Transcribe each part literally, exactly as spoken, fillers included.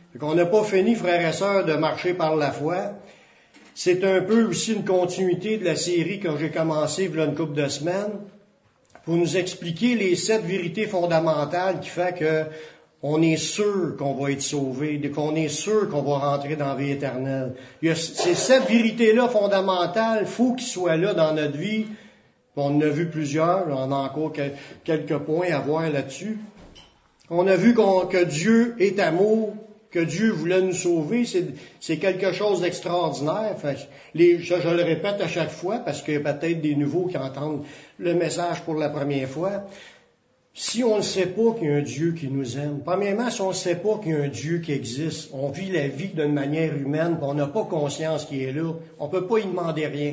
On n'a pas fini, frères et sœurs, de marcher par la foi. C'est un peu aussi une continuité de la série que j'ai commencée il y a une couple de semaines pour nous expliquer les sept vérités fondamentales qui fait que on est sûr qu'on va être sauvé, qu'on est sûr qu'on va rentrer dans la vie éternelle. Il y a ces sept vérités-là fondamentales, il faut qu'ils soient là dans notre vie. On en a vu plusieurs, on a encore quelques points à voir là-dessus. On a vu qu'on, que Dieu est amour, que Dieu voulait nous sauver, c'est, c'est quelque chose d'extraordinaire. Enfin, les, je, je le répète à chaque fois parce qu'il y a peut-être des nouveaux qui entendent le message pour la première fois. Si on ne sait pas qu'il y a un Dieu qui nous aime, premièrement, si on ne sait pas qu'il y a un Dieu qui existe, on vit la vie d'une manière humaine, puis on n'a pas conscience qu'il est là, on ne peut pas y demander rien.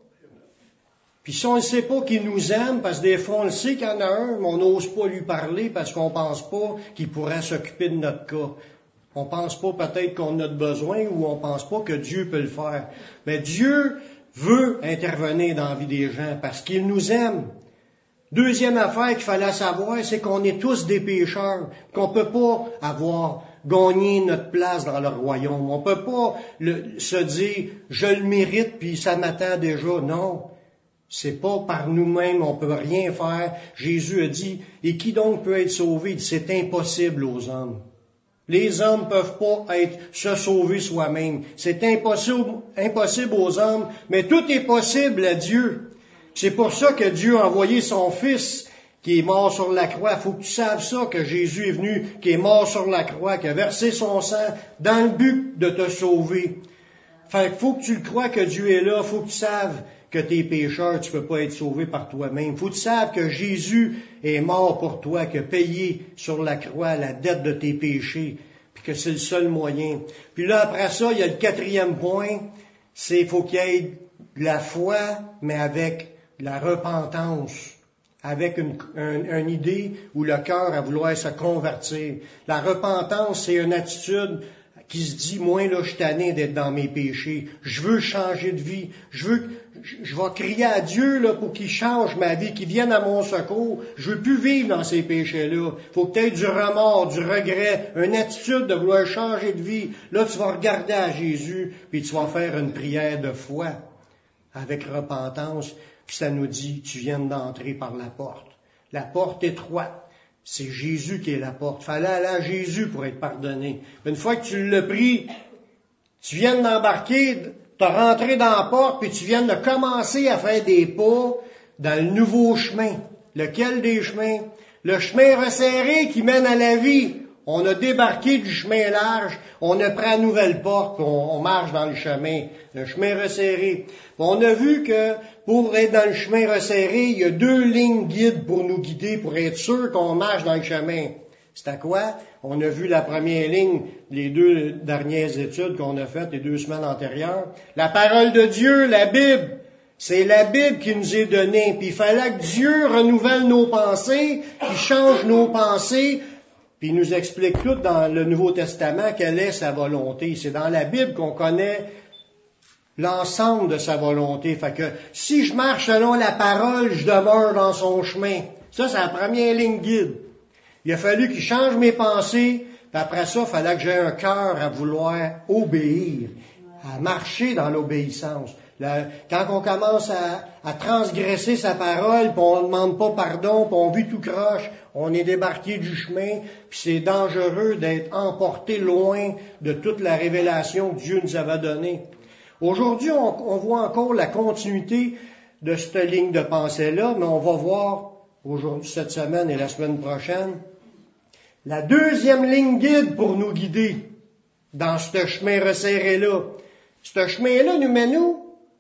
Puis si on ne sait pas qu'il nous aime, parce que des fois on le sait qu'il y en a un, mais on n'ose pas lui parler parce qu'on pense pas qu'il pourrait s'occuper de notre cas. On pense pas peut-être qu'on a besoin ou on pense pas que Dieu peut le faire. Mais Dieu veut intervenir dans la vie des gens parce qu'il nous aime. Deuxième affaire qu'il fallait savoir, c'est qu'on est tous des pécheurs, qu'on peut pas avoir gagné notre place dans le royaume. On peut pas le, se dire, je le mérite puis ça m'attend déjà. Non. C'est pas par nous-mêmes, on peut rien faire. Jésus a dit, et qui donc peut être sauvé? Il dit, c'est impossible aux hommes. Les hommes peuvent pas être, se sauver soi-même. C'est impossible, impossible aux hommes, mais tout est possible à Dieu. C'est pour ça que Dieu a envoyé son Fils qui est mort sur la croix. Il faut que tu saches ça, que Jésus est venu, qui est mort sur la croix, qui a versé son sang dans le but de te sauver. Fait qu'il faut que tu le crois que Dieu est là. Il faut que tu saches que t'es pécheur, tu peux pas être sauvé par toi-même. Il faut que tu saches que Jésus est mort pour toi, qu'il a payé sur la croix la dette de tes péchés, puis que c'est le seul moyen. Puis là, après ça, il y a le quatrième point, c'est il faut qu'il y ait de la foi, mais avec de la repentance, avec une, un, une idée où le cœur a vouloir se convertir. La repentance, c'est une attitude qui se dit, moi, là, je suis tanné d'être dans mes péchés. Je veux changer de vie. Je veux, je, je vais crier à Dieu, là, pour qu'il change ma vie, qu'il vienne à mon secours. Je veux plus vivre dans ces péchés-là. Faut que tu aies du remords, du regret, une attitude de vouloir changer de vie. Là, tu vas regarder à Jésus, puis tu vas faire une prière de foi, avec repentance. Puis ça nous dit, tu viens d'entrer par la porte. La porte étroite. C'est Jésus qui est la porte. Fallait aller à Jésus pour être pardonné. Une fois que tu l'as pris, tu viens d'embarquer, t'as rentré dans la porte, puis tu viens de commencer à faire des pas dans le nouveau chemin. Lequel des chemins? Le chemin resserré qui mène à la vie. On a débarqué du chemin large, on a pris la nouvelle porte, puis on, on marche dans le chemin, le chemin resserré. Puis on a vu que pour être dans le chemin resserré, il y a deux lignes guides pour nous guider, pour être sûr qu'on marche dans le chemin. C'est à quoi? On a vu la première ligne, les deux dernières études qu'on a faites les deux semaines antérieures. La parole de Dieu, la Bible. C'est la Bible qui nous est donnée. Puis il fallait que Dieu renouvelle nos pensées, qu'il change nos pensées. Puis il nous explique tout dans le Nouveau Testament quelle est sa volonté. C'est dans la Bible qu'on connaît l'ensemble de sa volonté. Fait que si je marche selon la parole, je demeure dans son chemin. Ça, c'est la première ligne guide. Il a fallu qu'il change mes pensées, puis après ça, il fallait que j'aie un cœur à vouloir obéir, à marcher dans l'obéissance. Là, quand on commence à, à transgresser sa parole, puis on ne demande pas pardon, puis on vit tout croche, on est débarqué du chemin, puis c'est dangereux d'être emporté loin de toute la révélation que Dieu nous avait donnée. Aujourd'hui, on, on voit encore la continuité de cette ligne de pensée-là, mais on va voir aujourd'hui, cette semaine et la semaine prochaine, la deuxième ligne guide pour nous guider dans ce chemin resserré-là. Ce chemin-là nous mène où?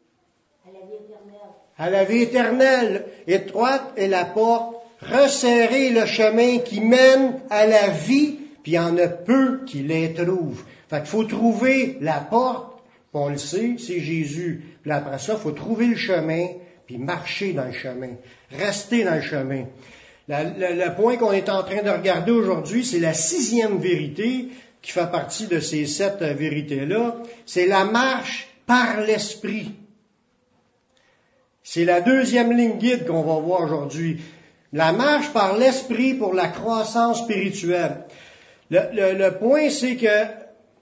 À la vie éternelle. Étroite est la porte, resserré le chemin qui mène à la vie, puis il y en a peu qui les trouvent. Fait qu'il faut trouver la porte, puis on le sait, c'est Jésus. Puis après ça, il faut trouver le chemin, puis marcher dans le chemin, rester dans le chemin. La, la, le point qu'on est en train de regarder aujourd'hui, c'est la sixième vérité qui fait partie de ces sept vérités-là. C'est la marche par l'Esprit. C'est la deuxième ligne guide qu'on va voir aujourd'hui. La marche par l'Esprit pour la croissance spirituelle. Le, le, le point, c'est que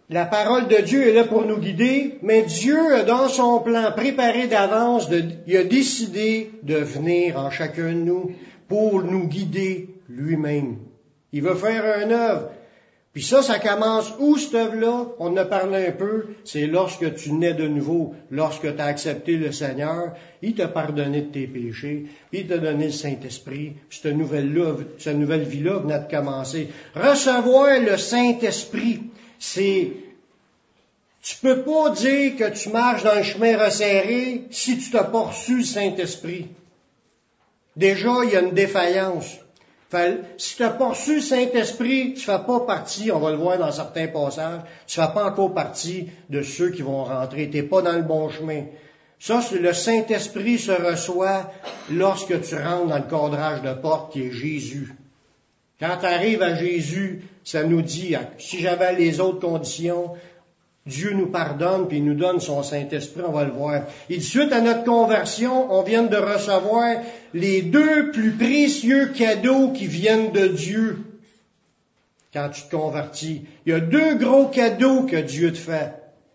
la parole de Dieu est là pour nous guider, mais Dieu a dans son plan préparé d'avance, de, il a décidé de venir en chacun de nous pour nous guider lui-même. Il veut faire une œuvre. Puis ça, ça commence où, cette œuvre-là? On en a parlé un peu. C'est lorsque tu nais de nouveau, lorsque tu as accepté le Seigneur, il t'a pardonné de tes péchés, puis il t'a donné le Saint-Esprit. Puis cette nouvelle-là, cette nouvelle vie-là venait de commencer. Recevoir le Saint-Esprit, c'est... Tu peux pas dire que tu marches dans le chemin resserré si tu t'as pas reçu le Saint-Esprit. Déjà, il y a une défaillance. Fait, si tu n'as pas reçu le Saint-Esprit, tu ne fais pas partie, on va le voir dans certains passages, tu ne fais pas encore partie de ceux qui vont rentrer. Tu n'es pas dans le bon chemin. Ça, c'est le Saint-Esprit se reçoit lorsque tu rentres dans le cadrage de porte qui est Jésus. Quand tu arrives à Jésus, ça nous dit, si j'avais les autres conditions, Dieu nous pardonne puis il nous donne son Saint-Esprit, on va le voir. Et suite à notre conversion, on vient de recevoir les deux plus précieux cadeaux qui viennent de Dieu quand tu te convertis. Il y a deux gros cadeaux que Dieu te fait.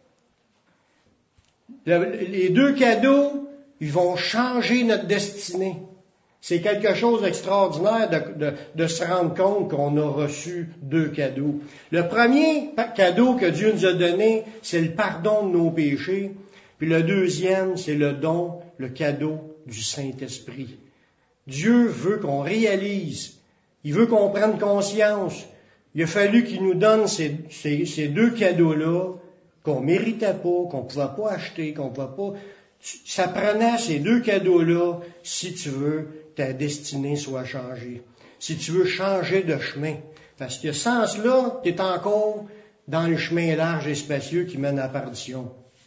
Les deux cadeaux, ils vont changer notre destinée. C'est quelque chose d'extraordinaire de, de, de se rendre compte qu'on a reçu deux cadeaux. Le premier cadeau que Dieu nous a donné, c'est le pardon de nos péchés. Puis le deuxième, c'est le don, le cadeau du Saint-Esprit. Dieu veut qu'on réalise. Il veut qu'on prenne conscience. Il a fallu qu'il nous donne ces, ces, ces deux cadeaux-là qu'on méritait pas, qu'on pouvait pas acheter, qu'on pouvait pas... Ça prenait ces deux cadeaux-là si tu veux ta destinée soit changée. Si tu veux changer de chemin. Parce que sans cela, tu es encore dans le chemin large et spacieux qui mène à la perdition.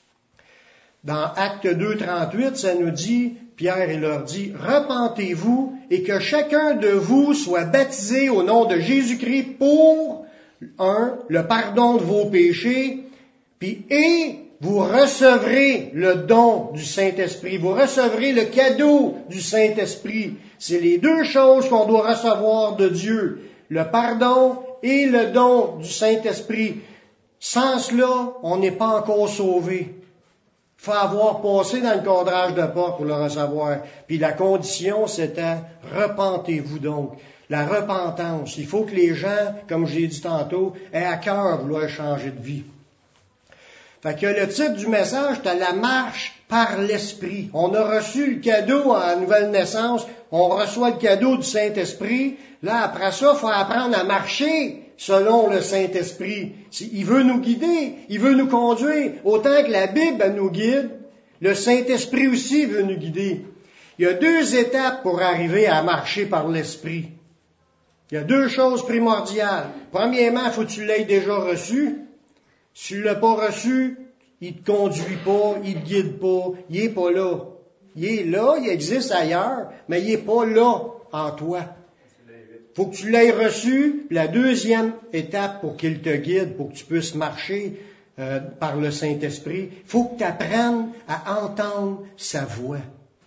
Dans Acte deux, trente-huit, ça nous dit, Pierre il leur dit, « Repentez-vous et que chacun de vous soit baptisé au nom de Jésus-Christ pour, un, le pardon de vos péchés, puis et vous recevrez le don du Saint-Esprit. Vous recevrez le cadeau du Saint-Esprit. C'est les deux choses qu'on doit recevoir de Dieu. Le pardon et le don du Saint-Esprit. Sans cela, on n'est pas encore sauvé. Il faut avoir passé dans le cadrage de porte pour le recevoir. Puis la condition, c'était repentez-vous donc. La repentance. Il faut que les gens, comme j'ai dit tantôt, aient à cœur vouloir changer de vie. Fait que le titre du message, c'est la marche par l'Esprit. On a reçu le cadeau à la nouvelle naissance, on reçoit le cadeau du Saint-Esprit. Là, après ça, il faut apprendre à marcher selon le Saint-Esprit. Il veut nous guider, il veut nous conduire. Autant que la Bible elle nous guide, le Saint-Esprit aussi veut nous guider. Il y a deux étapes pour arriver à marcher par l'Esprit. Il y a deux choses primordiales. Premièrement, il faut que tu l'aies déjà reçu. Si tu ne l'as pas reçu, il ne te conduit pas, il ne te guide pas, il n'est pas là. Il est là, il existe ailleurs, mais il n'est pas là en toi. Il faut que tu l'aies reçu. Puis la deuxième étape pour qu'il te guide, pour que tu puisses marcher euh, par le Saint-Esprit, il faut que tu apprennes à entendre sa voix.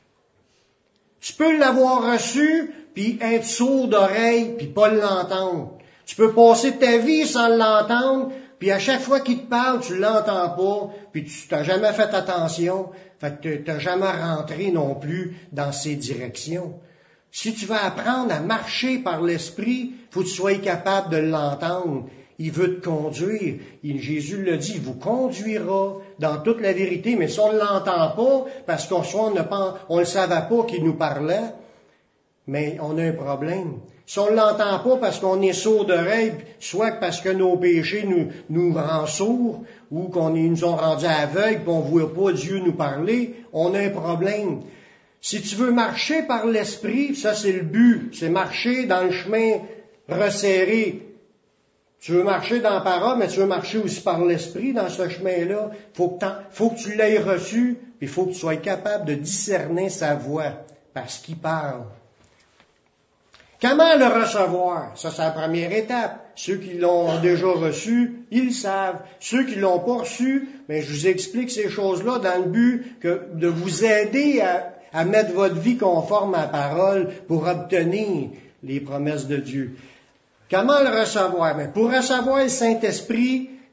Tu peux l'avoir reçu, puis être sourd d'oreille, puis pas l'entendre. Tu peux passer ta vie sans l'entendre, puis à chaque fois qu'il te parle, tu l'entends pas, puis tu t'as jamais fait attention, fait que tu n'as jamais rentré non plus dans ses directions. Si tu veux apprendre à marcher par l'Esprit, faut que tu sois capable de l'entendre. Il veut te conduire. Il, Jésus le dit, il vous conduira dans toute la vérité, mais si on ne l'entend pas, parce qu'on soit on ne le savait pas qu'il nous parlait, mais on a un problème. Si on ne l'entend pas parce qu'on est sourd d'oreille, soit parce que nos péchés nous, nous rendent sourds, ou qu'on est, nous ont rendus aveugles, qu'on ne voit pas Dieu nous parler, on a un problème. Si tu veux marcher par l'Esprit, ça c'est le but, c'est marcher dans le chemin resserré. Tu veux marcher dans la parole, mais tu veux marcher aussi par l'Esprit dans ce chemin-là. Faut que, faut que tu l'aies reçu, puis il faut que tu sois capable de discerner sa voix, parce qu'il parle. Comment le recevoir? Ça, c'est la première étape. Ceux qui l'ont déjà reçu, ils le savent. Ceux qui l'ont pas reçu, mais je vous explique ces choses-là dans le but que de vous aider à, à mettre votre vie conforme à la parole pour obtenir les promesses de Dieu. Comment le recevoir? Mais pour recevoir le Saint-Esprit,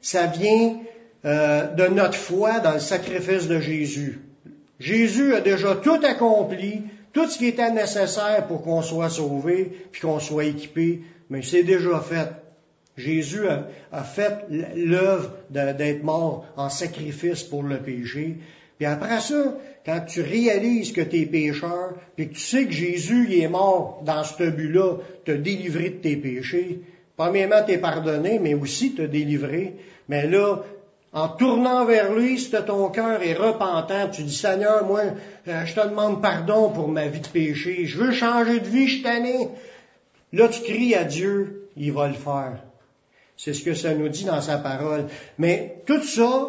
ça vient euh, de notre foi dans le sacrifice de Jésus. Jésus a déjà tout accompli, tout ce qui était nécessaire pour qu'on soit sauvé, puis qu'on soit équipé, mais c'est déjà fait. Jésus a, a fait l'œuvre de, d'être mort en sacrifice pour le péché. Puis après ça, quand tu réalises que tu es pécheur, puis que tu sais que Jésus il est mort dans ce but-là, te délivrer de tes péchés, premièrement, tu es pardonné, mais aussi te délivrer. Mais là, en tournant vers lui, si ton cœur est repentant, tu dis, Seigneur, moi, je te demande pardon pour ma vie de péché, je veux changer de vie, je suis tanné. Là, tu cries à Dieu, il va le faire. C'est ce que ça nous dit dans sa parole. Mais tout ça,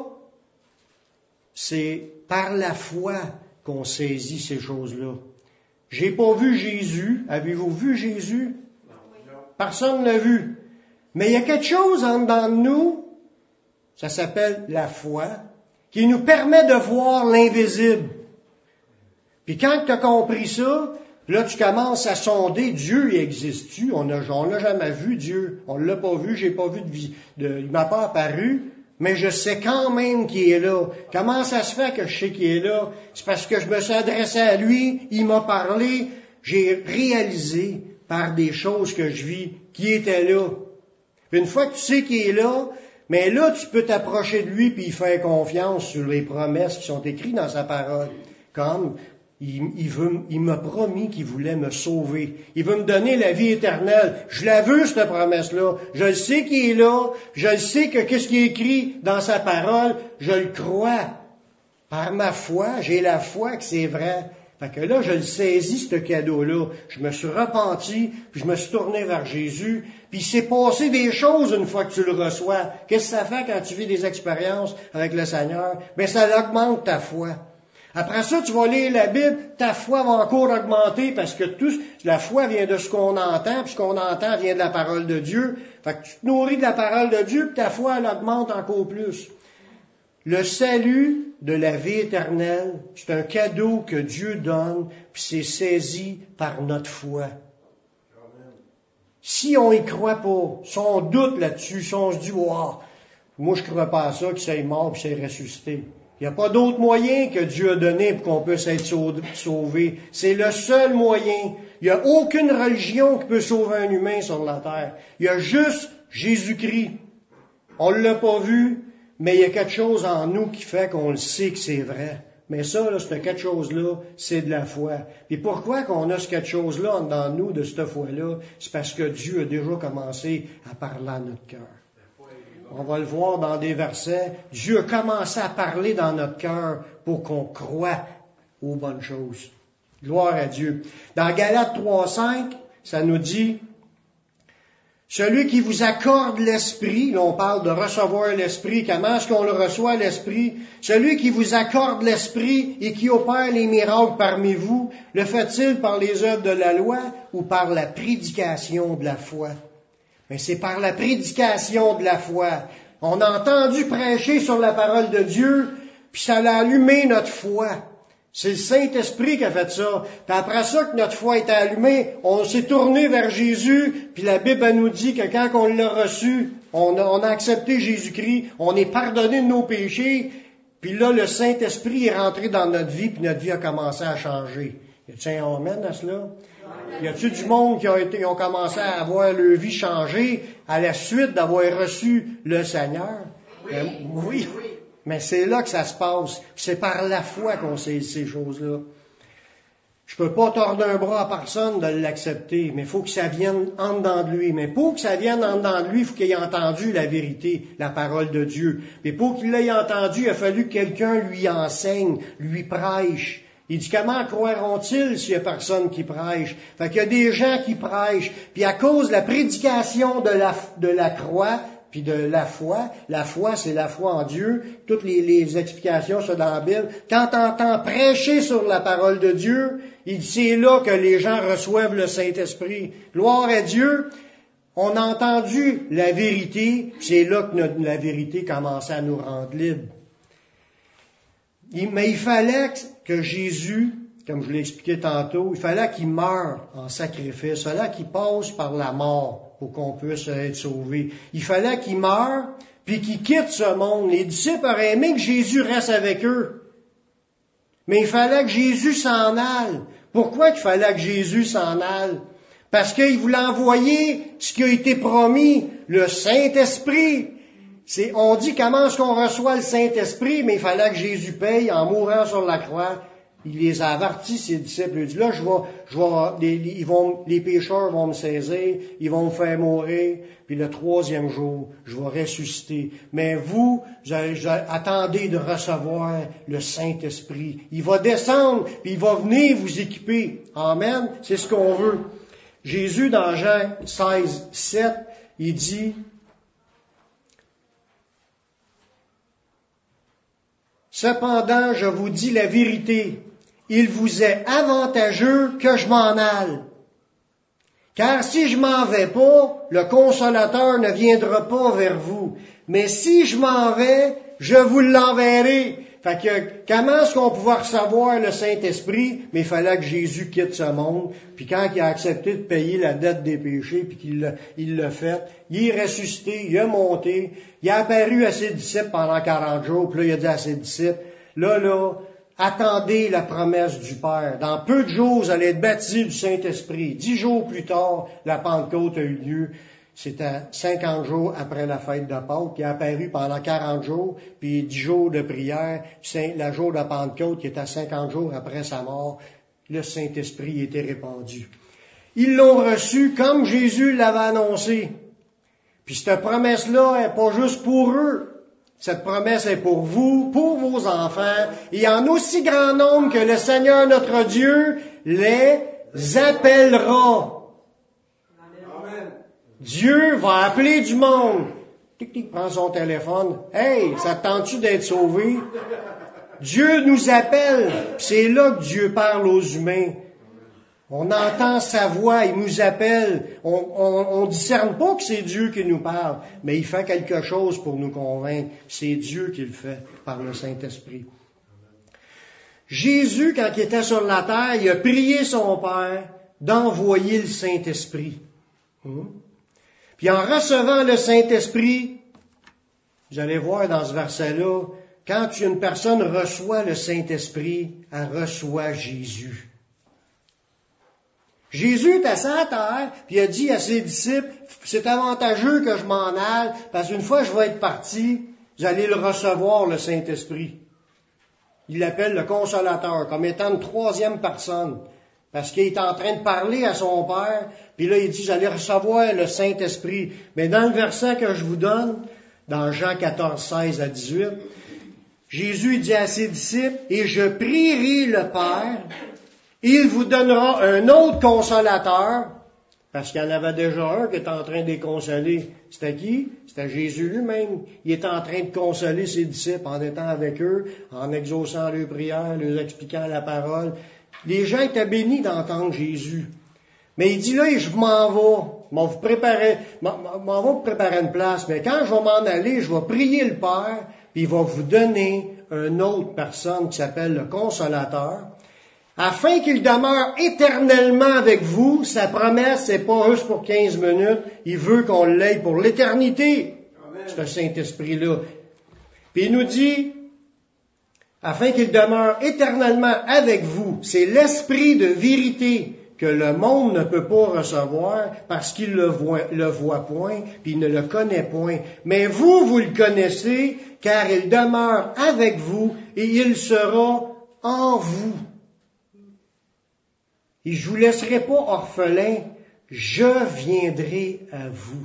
c'est par la foi qu'on saisit ces choses-là. J'ai pas vu Jésus. Avez-vous vu Jésus? Personne ne l'a vu. Mais il y a quelque chose en dedans de nous, ça s'appelle la foi, qui nous permet de voir l'invisible. Puis quand tu as compris ça, là tu commences à sonder, Dieu, il existe-tu? On a, on l'a jamais vu, Dieu. On l'a pas vu, j'ai pas vu de vie. De, il m'a pas apparu, mais je sais quand même qu'il est là. Comment ça se fait que je sais qu'il est là? C'est parce que je me suis adressé à lui, il m'a parlé, j'ai réalisé par des choses que je vis qu'il était là. Puis une fois que tu sais qu'il est là, mais là, tu peux t'approcher de lui puis y faire confiance sur les promesses qui sont écrites dans sa parole. Comme, il, il veut, il m'a promis qu'il voulait me sauver. Il veut me donner la vie éternelle. Je la veux, cette promesse-là. Je le sais qu'il est là. Je le sais que qu'est-ce qui est écrit dans sa parole, je le crois. Par ma foi, j'ai la foi que c'est vrai. Fait que là, je le saisis, ce cadeau-là. Je me suis repenti, puis je me suis tourné vers Jésus, puis il s'est passé des choses une fois que tu le reçois. Qu'est-ce que ça fait quand tu vis des expériences avec le Seigneur? Bien, ça augmente ta foi. Après ça, tu vas lire la Bible, ta foi va encore augmenter parce que tout, la foi vient de ce qu'on entend, puis ce qu'on entend vient de la parole de Dieu. Fait que tu te nourris de la parole de Dieu, puis ta foi, elle augmente encore plus. Le salut de la vie éternelle, c'est un cadeau que Dieu donne, puis c'est saisi par notre foi. Amen. Si on y croit pas, si on doute là-dessus, si on se dit, wow, moi je ne crois pas à ça, qu'il soit mort puis qu'il soit ressuscité. Il n'y a pas d'autre moyen que Dieu a donné pour qu'on puisse être sauvé. C'est le seul moyen. Il n'y a aucune religion qui peut sauver un humain sur la terre. Il y a juste Jésus-Christ. On ne l'a pas vu, mais il y a quelque chose en nous qui fait qu'on le sait que c'est vrai. Mais ça, là, c'est quelque chose-là, c'est de la foi. Et pourquoi qu'on a ce quelque chose-là dans nous, de cette foi-là? C'est parce que Dieu a déjà commencé à parler à notre cœur. On va le voir dans des versets. Dieu a commencé à parler dans notre cœur pour qu'on croie aux bonnes choses. Gloire à Dieu. Dans Galates trois cinq, ça nous dit, celui qui vous accorde l'Esprit, là on parle de recevoir l'Esprit, comment est-ce qu'on le reçoit l'Esprit? Celui qui vous accorde l'Esprit et qui opère les miracles parmi vous, le fait-il par les œuvres de la loi ou par la prédication de la foi? Mais c'est par la prédication de la foi. On a entendu prêcher sur la parole de Dieu, puis ça a allumé notre foi. C'est le Saint-Esprit qui a fait ça. Puis après ça que notre foi est allumée, on s'est tourné vers Jésus, puis la Bible nous dit que quand on l'a reçu, on a, on a accepté Jésus-Christ, on est pardonné de nos péchés, puis là, le Saint-Esprit est rentré dans notre vie, puis notre vie a commencé à changer. Y a-t-il un amen à cela? Y a-t-il du monde qui a été, qui ont commencé à avoir leur vie changée à la suite d'avoir reçu le Seigneur? Oui. Euh, oui. oui. Mais c'est là que ça se passe. C'est par la foi qu'on sait ces choses-là. Je peux pas tordre un bras à personne de l'accepter, mais il faut que ça vienne en dedans de lui. Mais pour que ça vienne en dedans de lui, il faut qu'il ait entendu la vérité, la parole de Dieu. Mais pour qu'il l'ait entendu, il a fallu que quelqu'un lui enseigne, lui prêche. Il dit, comment croiront-ils s'il y a personne qui prêche? Fait qu'il y a des gens qui prêchent. Puis à cause de la prédication de la, de la croix, puis de la foi, la foi, c'est la foi en Dieu. Toutes les, les explications sont dans la Bible. Quand on entend prêcher sur la parole de Dieu, il dit, c'est là que les gens reçoivent le Saint-Esprit. Gloire à Dieu. On a entendu la vérité, puis c'est là que notre, la vérité commençait à nous rendre libres. Mais il fallait que Jésus, comme je l'ai expliqué tantôt, il fallait qu'il meure en sacrifice, il fallait qu'il passe par la mort pour qu'on puisse être sauvé. Il fallait qu'il meure, puis qu'ils quittent ce monde. Les disciples auraient aimé que Jésus reste avec eux. Mais il fallait que Jésus s'en aille. Pourquoi il fallait que Jésus s'en aille? Parce qu'il voulait envoyer ce qui a été promis, le Saint-Esprit. C'est, on dit comment est-ce qu'on reçoit le Saint-Esprit, mais il fallait que Jésus paye en mourant sur la croix. Il les a avertis, ses disciples. Il dit, là, je vais, je vais, les, ils vont, les pécheurs vont me saisir, ils vont me faire mourir, puis le troisième jour, je vais ressusciter. Mais vous, j'ai, j'ai, attendez de recevoir le Saint-Esprit. Il va descendre, puis il va venir vous équiper. Amen. C'est ce qu'on veut. Jésus, dans Jean seize, sept, il dit, cependant, je vous dis la vérité, il vous est avantageux que je m'en aille. Car si je m'en vais pas, le Consolateur ne viendra pas vers vous. Mais si je m'en vais, je vous l'enverrai. Fait que, comment est-ce qu'on pouvait recevoir le Saint-Esprit? Mais il fallait que Jésus quitte ce monde. Puis quand il a accepté de payer la dette des péchés, puis qu'il l'a, il l'a fait, il est ressuscité, il est monté, il a apparu à ses disciples pendant quarante jours, puis là, il a dit à ses disciples, là, là, attendez la promesse du Père. Dans peu de jours, vous allez être baptisés du Saint-Esprit. Dix jours plus tard, la Pentecôte a eu lieu. C'était cinquante jours après la fête de Pâques, qui a apparu pendant quarante jours, puis dix jours de prière, puis le jour de la Pentecôte, qui était cinquante jours après sa mort, le Saint-Esprit était répandu. Ils l'ont reçu comme Jésus l'avait annoncé. Puis cette promesse-là n'est pas juste pour eux. Cette promesse est pour vous, pour vos enfants, et en aussi grand nombre que le Seigneur notre Dieu les appellera. Dieu va appeler du monde. Tic, tic, prend son téléphone. Hey, ça te tente-tu d'être sauvé? Dieu nous appelle. C'est là que Dieu parle aux humains. On entend sa voix, il nous appelle. On, on, on discerne pas que c'est Dieu qui nous parle, mais il fait quelque chose pour nous convaincre. C'est Dieu qui le fait par le Saint-Esprit. Jésus, quand il était sur la terre, il a prié son Père d'envoyer le Saint-Esprit. Hum? Puis en recevant le Saint-Esprit, vous allez voir dans ce verset-là, quand une personne reçoit le Saint-Esprit, elle reçoit Jésus. Jésus est assis à terre, puis il a dit à ses disciples, c'est avantageux que je m'en aille, parce qu'une fois que je vais être parti, vous allez le recevoir, le Saint-Esprit. Il l'appelle le Consolateur, comme étant une troisième personne. Parce qu'il est en train de parler à son Père, puis là, il dit, j'allais recevoir le Saint-Esprit. Mais dans le verset que je vous donne, dans Jean quatorze, seize à dix-huit, Jésus dit à ses disciples, « Et je prierai le Père, il vous donnera un autre consolateur, parce qu'il y en avait déjà un qui était en train de les consoler. C'était qui? C'était Jésus lui-même. Il était en train de consoler ses disciples en étant avec eux, en exaucant leurs prières, leur expliquant la parole. Les gens étaient bénis d'entendre Jésus. Mais il dit là, je m'en vais. Je m'en vous préparer, m'en vais vous préparer une place. Mais quand je vais m'en aller, je vais prier le Père, puis il va vous donner une autre personne qui s'appelle le Consolateur, afin qu'il demeure éternellement avec vous. Sa promesse, c'est pas juste pour quinze minutes. Il veut qu'on l'aille pour l'éternité, ce Saint-Esprit-là. Puis il nous dit, afin qu'il demeure éternellement avec vous. C'est l'esprit de vérité que le monde ne peut pas recevoir parce qu'il le voit, le voit point, puis il ne le connaît point. Mais vous, vous le connaissez, car il demeure avec vous et il sera en vous. Et je vous laisserai pas orphelin, je viendrai à vous.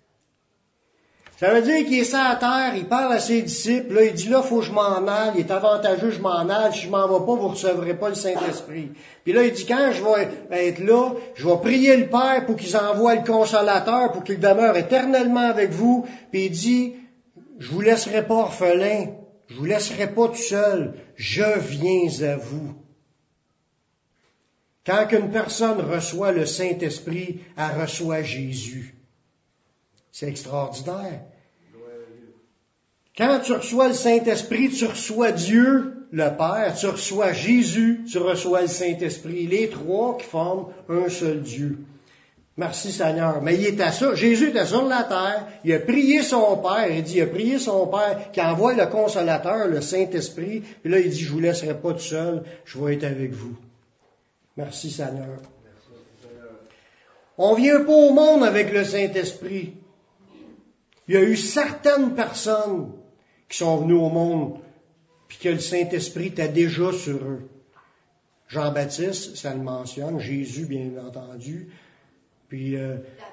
Ça veut dire qu'il est sur la terre, il parle à ses disciples, là, il dit là, faut que je m'en aille, il est avantageux, je m'en aille, si je m'en vais pas, vous recevrez pas le Saint-Esprit. Puis là, il dit, quand je vais être là, je vais prier le Père pour qu'il envoie le Consolateur, pour qu'il demeure éternellement avec vous. Puis il dit, je vous laisserai pas orphelin, je vous laisserai pas tout seul, je viens à vous. Quand une personne reçoit le Saint-Esprit, elle reçoit Jésus. C'est extraordinaire. Quand tu reçois le Saint-Esprit, tu reçois Dieu, le Père, tu reçois Jésus, tu reçois le Saint-Esprit. Les trois qui forment un seul Dieu. Merci Seigneur. Mais il était ça. Jésus était sur la terre. Il a prié son Père. Il dit, il a prié son Père qui envoie le Consolateur, le Saint-Esprit. Puis là, il dit, je vous laisserai pas tout seul. Je vais être avec vous. Merci Seigneur. On vient pas au monde avec le Saint-Esprit. Il y a eu certaines personnes qui sont venues au monde puis que le Saint-Esprit était déjà sur eux. Jean-Baptiste, ça le mentionne. Jésus, bien entendu. Puis euh,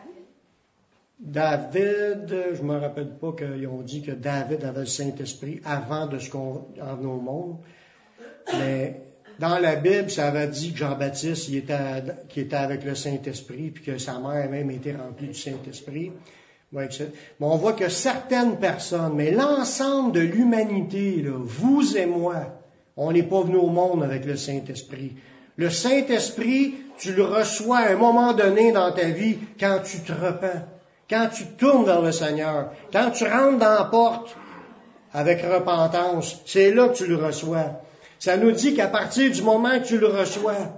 David, je me rappelle pas qu'ils ont dit que David avait le Saint-Esprit avant de ce qu'on en venait au monde. Mais dans la Bible, ça avait dit que Jean-Baptiste, il était, qu'il était avec le Saint-Esprit, puis que sa mère même était remplie du Saint-Esprit. Ouais, mais on voit que certaines personnes, mais l'ensemble de l'humanité, là, vous et moi, on n'est pas venus au monde avec le Saint-Esprit. Le Saint-Esprit, tu le reçois à un moment donné dans ta vie quand tu te repens, quand tu te tournes vers le Seigneur, quand tu rentres dans la porte avec repentance. C'est là que tu le reçois. Ça nous dit qu'à partir du moment que tu le reçois,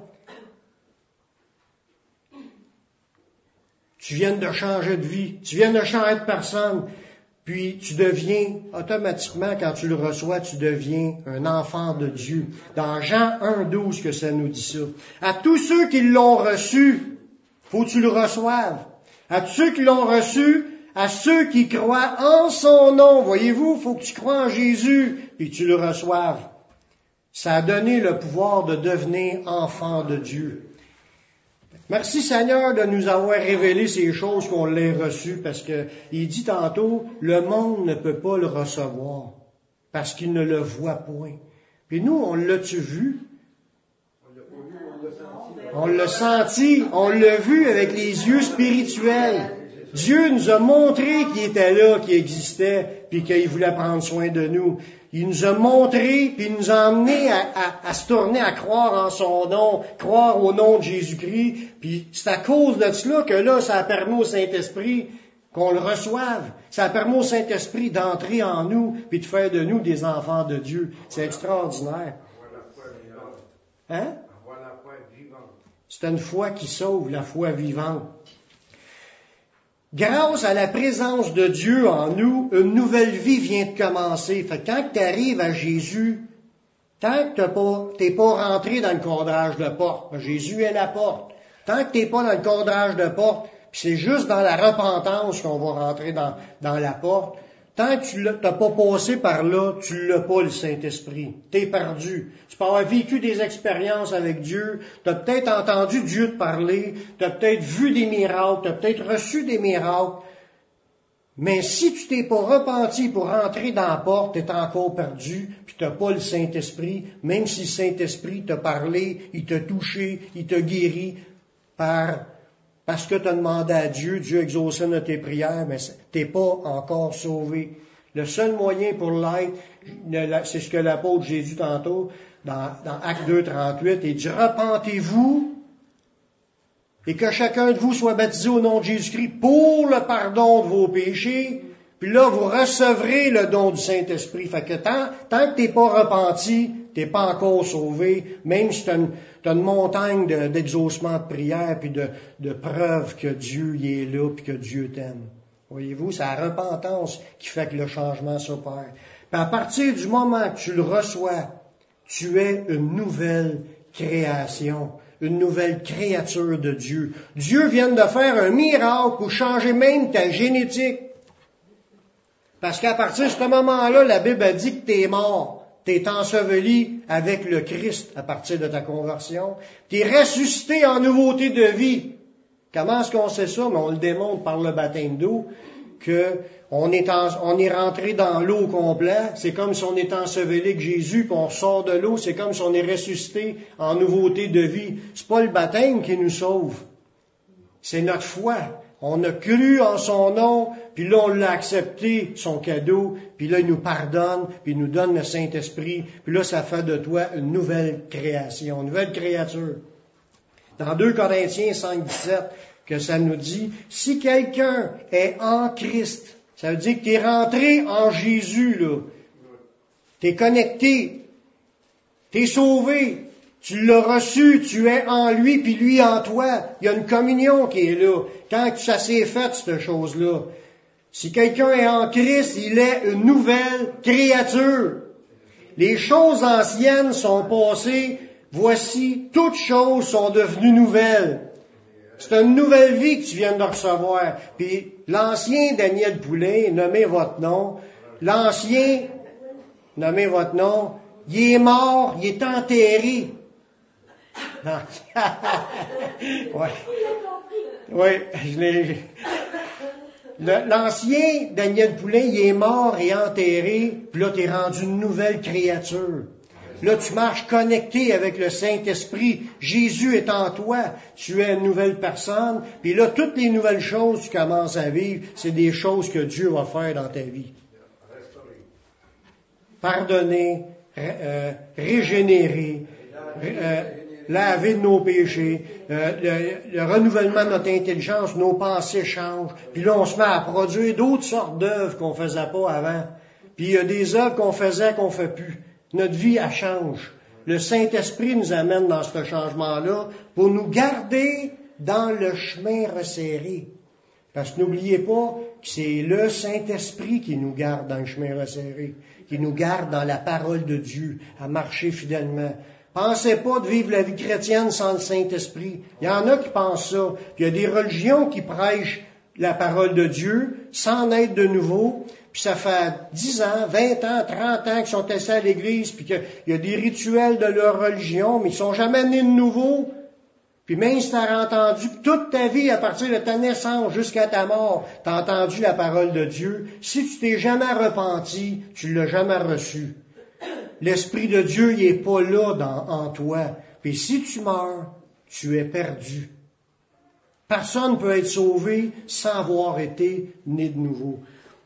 tu viens de changer de vie, tu viens de changer de personne, puis tu deviens, automatiquement, quand tu le reçois, tu deviens un enfant de Dieu. Dans Jean un douze que ça nous dit ça. À tous ceux qui l'ont reçu, faut que tu le reçoives. À tous ceux qui l'ont reçu, à ceux qui croient en son nom, voyez-vous, faut que tu crois en Jésus, puis tu le reçoives. Ça a donné le pouvoir de devenir enfant de Dieu. Merci Seigneur de nous avoir révélé ces choses qu'on l'ait reçues, parce que il dit tantôt, le monde ne peut pas le recevoir, parce qu'il ne le voit point. Puis nous, on l'a-tu vu? On l'a senti, on l'a vu avec les yeux spirituels. Dieu nous a montré qu'il était là, qu'il existait, puis qu'il voulait prendre soin de nous. Il nous a montré, puis il nous a emmenés à, à, à se tourner, à croire en son nom, croire au nom de Jésus-Christ. Puis c'est à cause de cela que là, ça a permis au Saint-Esprit qu'on le reçoive. Ça a permis au Saint-Esprit d'entrer en nous, puis de faire de nous des enfants de Dieu. C'est extraordinaire. Hein? C'est une foi qui sauve, la foi vivante. Grâce à la présence de Dieu en nous, une nouvelle vie vient de commencer. Fait que quand tu arrives à Jésus, tant que tu n'es pas, pas rentré dans le cadrage de porte, Jésus est la porte. Tant que tu n'es pas dans le cadrage de porte, puis c'est juste dans la repentance qu'on va rentrer dans, dans la porte, tant que tu n'as pas passé par là, tu l'as pas le Saint-Esprit. Tu es perdu. Tu peux avoir vécu des expériences avec Dieu, tu as peut-être entendu Dieu te parler, tu as peut-être vu des miracles, tu as peut-être reçu des miracles, mais si tu t'es pas repenti pour rentrer dans la porte, tu es encore perdu, puis tu n'as pas le Saint-Esprit, même si le Saint-Esprit t'a parlé, il t'a touché, il t'a guéri, par... Parce que tu as demandé à Dieu, Dieu exauçait notre tes prières, mais tu n'es pas encore sauvé. Le seul moyen pour l'être, c'est ce que l'apôtre Jésus tantôt, dans, dans Acte deux, trente-huit, il dit, repentez-vous et que chacun de vous soit baptisé au nom de Jésus-Christ pour le pardon de vos péchés. Puis là, vous recevrez le don du Saint-Esprit. Fait que tant, tant que tu n'es pas repenti, tu n'es pas encore sauvé, même si tu as une, t'as une montagne de, d'exaucement de prière puis de, de preuves que Dieu y est là puis que Dieu t'aime. Voyez-vous, c'est la repentance qui fait que le changement s'opère. Puis à partir du moment que tu le reçois, tu es une nouvelle création, une nouvelle créature de Dieu. Dieu vient de faire un miracle pour changer même ta génétique. Parce qu'à partir de ce moment-là, la Bible a dit que tu es mort. Tu es enseveli avec le Christ à partir de ta conversion. Tu es ressuscité en nouveauté de vie. Comment est-ce qu'on sait ça? Mais on le démontre par le baptême d'eau, que on est, en, on est rentré dans l'eau au complet. C'est comme si on est enseveli avec Jésus, puis on sort de l'eau. C'est comme si on est ressuscité en nouveauté de vie. C'est pas le baptême qui nous sauve. C'est notre foi. On a cru en son nom, puis là, on l'a accepté, son cadeau, puis là, il nous pardonne, puis il nous donne le Saint-Esprit, puis là, ça fait de toi une nouvelle création, une nouvelle créature. Dans deux Corinthiens cinq, dix-sept, que ça nous dit, si quelqu'un est en Christ, ça veut dire que tu es rentré en Jésus, là. Tu es connecté, tu es sauvé, Tu l'as reçu, tu es en lui, puis lui en toi. Il y a une communion qui est là. Quand ça s'est fait, cette chose-là. Si quelqu'un est en Christ, il est une nouvelle créature. Les choses anciennes sont passées. Voici, toutes choses sont devenues nouvelles. C'est une nouvelle vie que tu viens de recevoir. Puis l'ancien Daniel Poulain, nommez votre nom, l'ancien, nommez votre nom, il est mort, il est enterré. ouais. Oui, je l'ai. Le, l'ancien Daniel Poulain, il est mort et enterré, puis là, tu es rendu une nouvelle créature. Là, tu marches connecté avec le Saint-Esprit. Jésus est en toi. Tu es une nouvelle personne. Puis là, toutes les nouvelles choses que tu commences à vivre, c'est des choses que Dieu va faire dans ta vie. Pardonner, euh, régénérer, euh, laver de nos péchés, euh, le, le renouvellement de notre intelligence, nos pensées changent. Puis là, on se met à produire d'autres sortes d'œuvres qu'on faisait pas avant. Puis il y a des œuvres qu'on faisait qu'on fait plus. Notre vie, elle change. Le Saint-Esprit nous amène dans ce changement-là pour nous garder dans le chemin resserré. Parce que n'oubliez pas que c'est le Saint-Esprit qui nous garde dans le chemin resserré, qui nous garde dans la parole de Dieu, à marcher fidèlement. Pensez pas de vivre la vie chrétienne sans le Saint-Esprit. Il y en a qui pensent ça. Puis il y a des religions qui prêchent la parole de Dieu sans naître de nouveau. Puis ça fait dix ans, vingt ans, trente ans qu'ils sont assis à l'église, puis qu'il y a des rituels de leur religion, mais ils sont jamais nés de nouveau. Puis même si tu as entendu toute ta vie, à partir de ta naissance jusqu'à ta mort, tu as entendu la parole de Dieu, si tu t'es jamais repenti, tu l'as jamais reçu. L'Esprit de Dieu, il est pas là dans, en toi. Puis si tu meurs, tu es perdu. Personne ne peut être sauvé sans avoir été né de nouveau.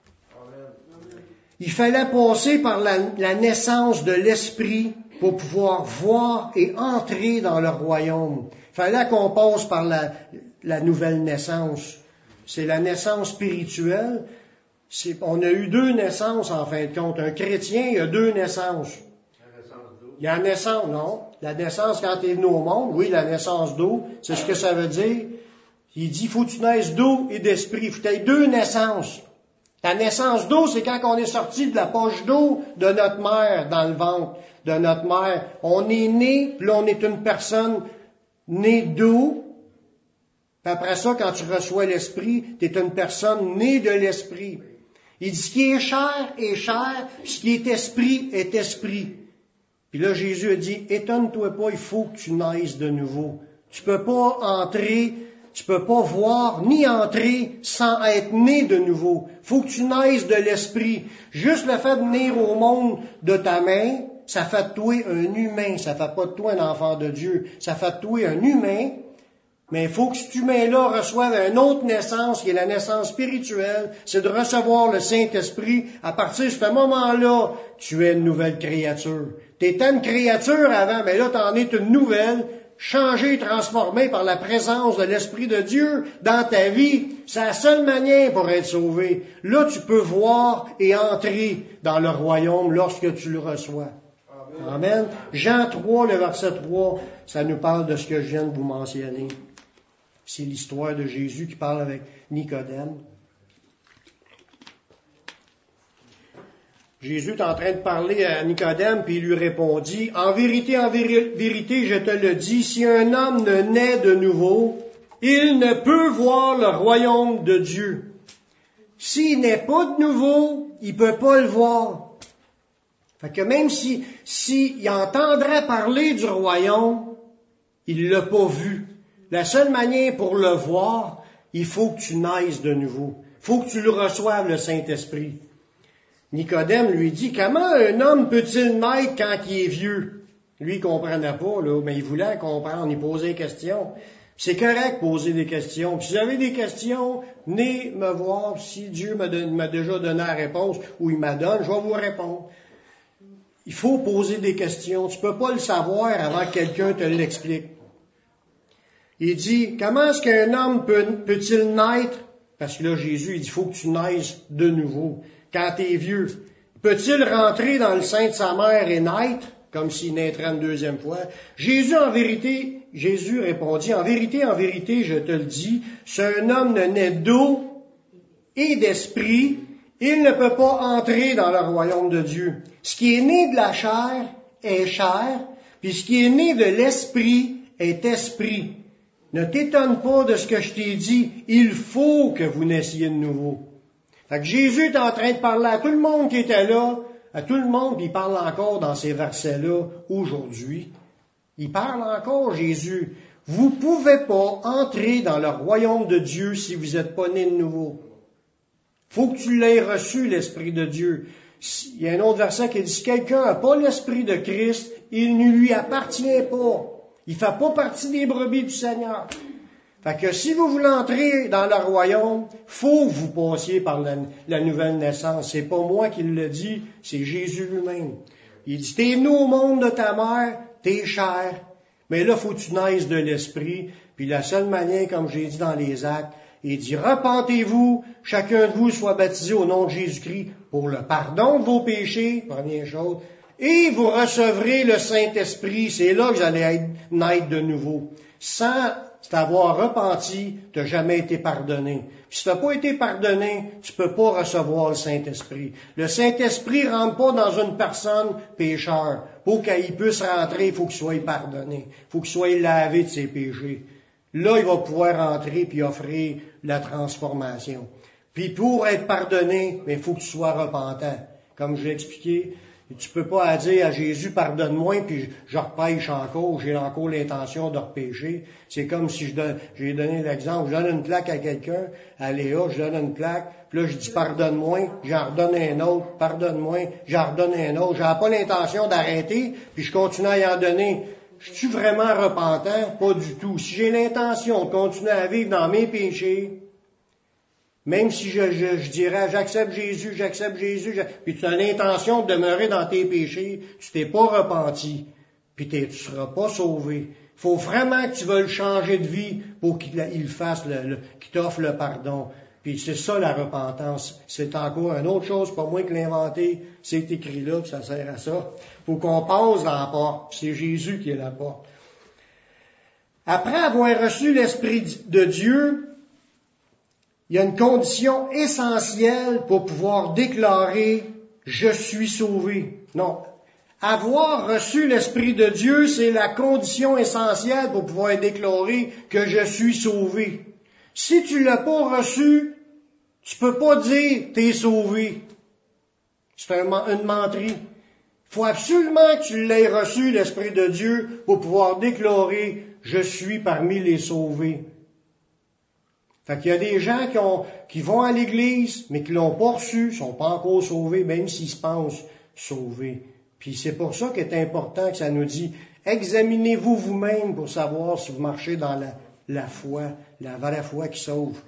Il fallait passer par la, la naissance de l'Esprit pour pouvoir voir et entrer dans le royaume. Il fallait qu'on passe par la, la nouvelle naissance. C'est la naissance spirituelle. C'est, on a eu deux naissances en fin de compte. Un chrétien, il a deux naissances. Il y a la naissance, non. La naissance quand tu es venu au monde, oui, la naissance d'eau, c'est ce que ça veut dire. Il dit, il faut que tu naisses d'eau et d'esprit. Il faut que tu aies deux naissances. La naissance d'eau, c'est quand on est sorti de la poche d'eau de notre mère, dans le ventre de notre mère. On est né, puis là, on est une personne née d'eau. Puis après ça, quand tu reçois l'Esprit, tu es une personne née de l'Esprit. Il dit, ce qui est chair est chair, puis ce qui est esprit est esprit. Puis là, Jésus a dit, étonne-toi pas, il faut que tu naisses de nouveau. Tu peux pas entrer... Tu peux pas voir ni entrer sans être né de nouveau. Faut que tu naisses de l'esprit. Juste le fait de venir au monde de ta main, ça fait de toi un humain. Ça fait pas de toi un enfant de Dieu. Ça fait de toi un humain. Mais il faut que cet humain-là reçoive une autre naissance, qui est la naissance spirituelle. C'est de recevoir le Saint-Esprit. À partir de ce moment-là, tu es une nouvelle créature. Tu étais une créature avant, mais là, tu en es une nouvelle. Changé, transformé par la présence de l'Esprit de Dieu dans ta vie, c'est la seule manière pour être sauvé. Là, tu peux voir et entrer dans le royaume lorsque tu le reçois. Amen. Amen. Jean trois, le verset trois, ça nous parle de ce que je viens de vous mentionner. C'est l'histoire de Jésus qui parle avec Nicodème. Jésus est en train de parler à Nicodème, puis il lui répondit, « En vérité, en véri- vérité, je te le dis, si un homme ne naît de nouveau, il ne peut voir le royaume de Dieu. S'il n'est pas de nouveau, il peut pas le voir. » Fait que même si, s'il entendrait parler du royaume, il l'a pas vu. La seule manière pour le voir, il faut que tu naisses de nouveau. Il faut que tu le reçoives, le Saint-Esprit. Nicodème lui dit, comment un homme peut-il naître quand il est vieux? Lui, il comprenait pas, là, mais il voulait comprendre, il posait des questions. C'est correct de poser des questions. Puis si vous avez des questions, venez me voir. Si Dieu m'a, don- m'a déjà donné la réponse, ou il m'a donné, je vais vous répondre. Il faut poser des questions. Tu peux pas le savoir avant que quelqu'un te l'explique. Il dit, comment est-ce qu'un homme peut, peut-il naître? Parce que là, Jésus, il dit, il faut que tu naisses de nouveau. Quand tu es vieux, peut-il rentrer dans le sein de sa mère et naître? comme s'il naîtrait une deuxième fois. Jésus, en vérité, Jésus répondit, en vérité, en vérité, je te le dis, si un homme ne naît d'eau et d'esprit, il ne peut pas entrer dans le royaume de Dieu. Ce qui est né de la chair est chair, puis ce qui est né de l'esprit est esprit. Ne t'étonne pas de ce que je t'ai dit, il faut que vous naissiez de nouveau. Fait que Jésus est en train de parler à tout le monde qui était là, à tout le monde, puis il parle encore dans ces versets-là aujourd'hui. Il parle encore, Jésus. Vous ne pouvez pas entrer dans le royaume de Dieu si vous n'êtes pas né de nouveau. Faut que tu l'aies reçu, l'Esprit de Dieu. Il y a un autre verset qui dit, si quelqu'un n'a pas l'Esprit de Christ, il ne lui appartient pas. Il ne fait pas partie des brebis du Seigneur. Fait que si vous voulez entrer dans le royaume, faut que vous passiez par la, la nouvelle naissance. C'est pas moi qui le dis, c'est Jésus lui-même. Il dit, t'es venu au monde de ta mère, t'es chair, mais là, faut que tu naisses de l'esprit. Puis la seule manière, comme j'ai dit dans les Actes, il dit, repentez-vous, chacun de vous soit baptisé au nom de Jésus-Christ pour le pardon de vos péchés, première chose, et vous recevrez le Saint-Esprit. C'est là que vous allez être, naître de nouveau. Sans t'avoir repenti, tu n'as jamais été pardonné. Puis si tu n'as pas été pardonné, tu ne peux pas recevoir le Saint-Esprit. Le Saint-Esprit ne rentre pas dans une personne pécheur. Pour qu'il puisse rentrer, il faut qu'il soit pardonné. Il faut qu'il soit lavé de ses péchés. Là, il va pouvoir rentrer puis offrir la transformation. Puis pour être pardonné, il faut que tu sois repentant. Comme je l'ai expliqué, tu peux pas dire à Jésus, pardonne-moi, puis je repêche encore, j'ai encore l'intention de repêcher. C'est comme si je donne, j'ai donné l'exemple, je donne une plaque à quelqu'un, à Léa, je donne une plaque, puis là je dis pardonne-moi, j'en redonne un autre, pardonne-moi, j'en redonne un autre. J'avais pas l'intention d'arrêter, puis je continue à y en donner. Je suis vraiment repentant? Pas du tout. Si j'ai l'intention de continuer à vivre dans mes péchés, même si je, je, je dirais, j'accepte Jésus, j'accepte Jésus, je... puis tu as l'intention de demeurer dans tes péchés, tu t'es pas repenti, puis tu ne seras pas sauvé. Il faut vraiment que tu veuilles changer de vie pour qu'il il fasse, le, le, qu'il t'offre le pardon. Puis c'est ça la repentance. C'est encore une autre chose, pas moi qui l'ai inventé, c'est écrit là, puis ça sert à ça. Faut qu'on passe dans la porte, c'est Jésus qui est la porte. Après avoir reçu l'Esprit de Dieu, il y a une condition essentielle pour pouvoir déclarer « Je suis sauvé ». Non. Avoir reçu l'Esprit de Dieu, c'est la condition essentielle pour pouvoir déclarer que je suis sauvé. Si tu ne l'as pas reçu, tu peux pas dire « t'es sauvé ». C'est un, une menterie. Il faut absolument que tu l'aies reçu, l'Esprit de Dieu, pour pouvoir déclarer « Je suis parmi les sauvés ». Fait qu'il y a des gens qui, ont, qui vont à l'Église, mais qui l'ont pas reçu, ne sont pas encore sauvés, même s'ils se pensent sauvés. Puis c'est pour ça qu'il est important que ça nous dit, examinez-vous vous-même pour savoir si vous marchez dans la, la foi, la vraie foi qui sauve.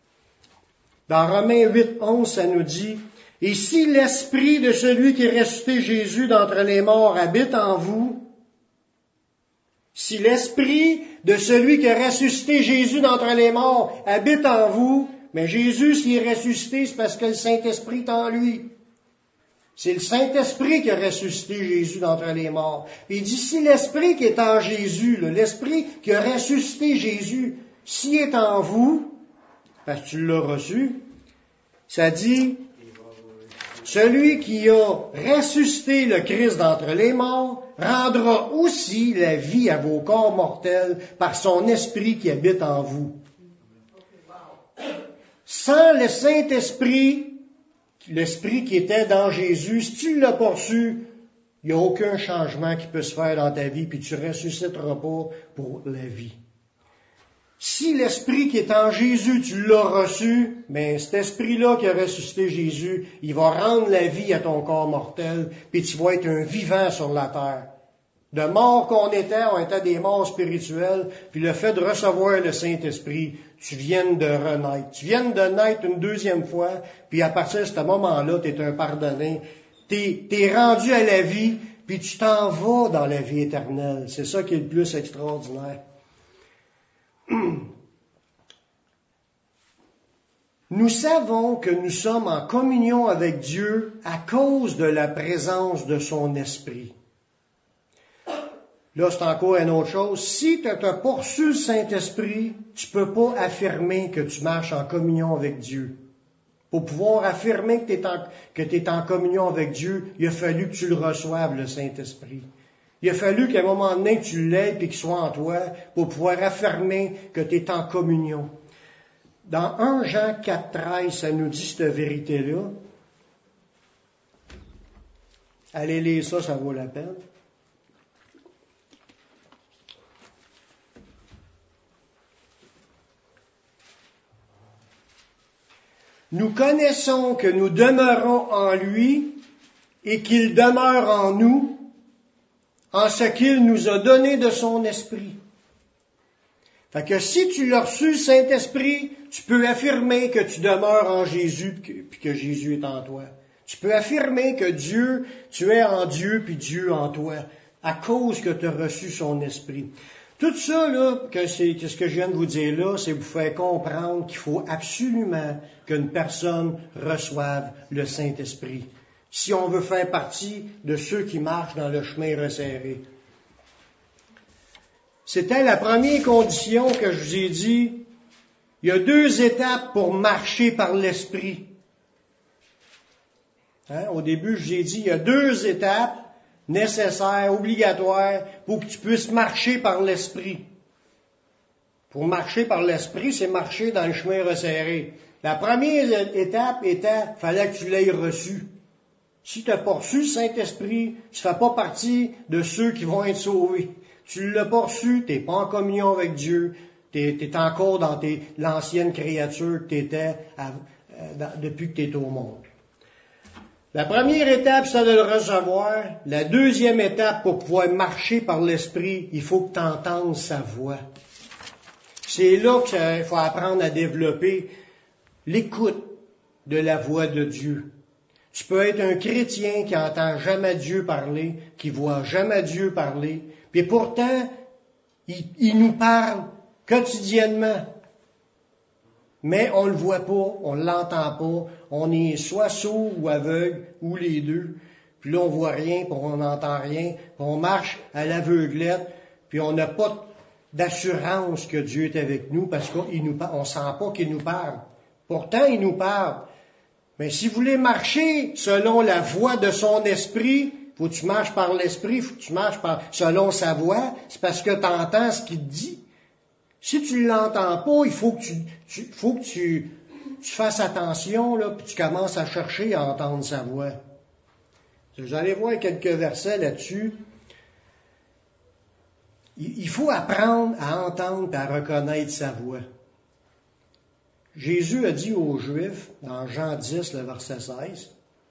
Dans Romains huit, onze, ça nous dit, « Et si l'esprit de celui qui a ressuscité Jésus d'entre les morts habite en vous, si l'esprit de celui qui a ressuscité Jésus d'entre les morts habite en vous, mais Jésus, s'il est ressuscité, c'est parce que le Saint-Esprit est en lui. C'est le Saint-Esprit qui a ressuscité Jésus d'entre les morts. Et il dit, si l'Esprit qui est en Jésus, là, l'Esprit qui a ressuscité Jésus, s'il est en vous, parce que tu l'as reçu, ça dit, celui qui a ressuscité le Christ d'entre les morts rendra aussi la vie à vos corps mortels par son esprit qui habite en vous. Sans le Saint-Esprit, l'Esprit qui était dans Jésus, si tu ne l'as pas reçu, il n'y a aucun changement qui peut se faire dans ta vie, puis tu ne ressusciteras pas pour la vie. Si l'Esprit qui est en Jésus, tu l'as reçu, mais cet Esprit-là qui a ressuscité Jésus, il va rendre la vie à ton corps mortel, puis tu vas être un vivant sur la terre. De mort qu'on était, on était des morts spirituels, puis le fait de recevoir le Saint-Esprit, tu viens de renaître. Tu viens de naître une deuxième fois, puis à partir de ce moment-là, tu es un pardonné. Tu es rendu à la vie, puis tu t'en vas dans la vie éternelle. C'est ça qui est le plus extraordinaire. Nous savons que nous sommes en communion avec Dieu à cause de la présence de son Esprit. là c'est encore une autre chose, si tu n'as pas reçu le Saint-Esprit, tu peux pas affirmer que tu marches en communion avec Dieu. Pour pouvoir affirmer que tu es en, que tu es en communion avec Dieu, il a fallu que tu le reçoives, le Saint-Esprit. Il a fallu qu'à un moment donné, tu l'aies et qu'il soit en toi pour pouvoir affirmer que tu es en communion. Dans premier Jean quatre treize, ça nous dit cette vérité-là. Allez lire ça, ça vaut la peine. Nous connaissons que nous demeurons en lui et qu'il demeure en nous, en ce qu'il nous a donné de son esprit. Fait que si tu l'as reçu, le Saint-Esprit, tu peux affirmer que tu demeures en Jésus puis que Jésus est en toi. Tu peux affirmer que Dieu, tu es en Dieu puis Dieu en toi, à cause que tu as reçu son esprit. Tout ça, là, que c'est, que ce que je viens de vous dire là, c'est vous faire comprendre qu'il faut absolument qu'une personne reçoive le Saint-Esprit, si on veut faire partie de ceux qui marchent dans le chemin resserré. C'était la première condition que je vous ai dit. Il y a deux étapes pour marcher par l'Esprit. Hein? Au début, je vous ai dit, il y a deux étapes nécessaires, obligatoires, pour que tu puisses marcher par l'Esprit. Pour marcher par l'Esprit, c'est marcher dans le chemin resserré. La première étape était, il fallait que tu l'aies reçu. Si tu n'as pas reçu le Saint-Esprit, tu ne fais pas partie de ceux qui vont être sauvés. Tu ne l'as pas reçu, tu n'es pas en communion avec Dieu, tu es encore dans tes, l'ancienne créature que tu étais depuis que tu es au monde. La première étape, c'est de le recevoir. La deuxième étape, pour pouvoir marcher par l'Esprit, il faut que tu entendes sa voix. C'est là qu'il faut apprendre à développer l'écoute de la voix de Dieu. Tu peux être un chrétien qui n'entend jamais Dieu parler, qui voit jamais Dieu parler, puis pourtant, il, il nous parle quotidiennement. Mais on le voit pas, on l'entend pas, on est soit sourd ou aveugle, ou les deux. Puis là, on voit rien, puis on n'entend rien, puis on marche à l'aveuglette, puis on n'a pas d'assurance que Dieu est avec nous, parce qu'on ne sent pas qu'il nous parle. Pourtant, il nous parle. Mais si vous voulez marcher selon la voix de son esprit, faut que tu marches par l'esprit, faut que tu marches par, selon sa voix, c'est parce que tu entends ce qu'il te dit. Si tu ne l'entends pas, il faut que tu, tu faut que tu, tu fasses attention, là, puis tu commences à chercher à entendre sa voix. Vous allez voir quelques versets là-dessus. Il faut apprendre à entendre et à reconnaître sa voix. Jésus a dit aux Juifs, dans Jean dix, le verset seize,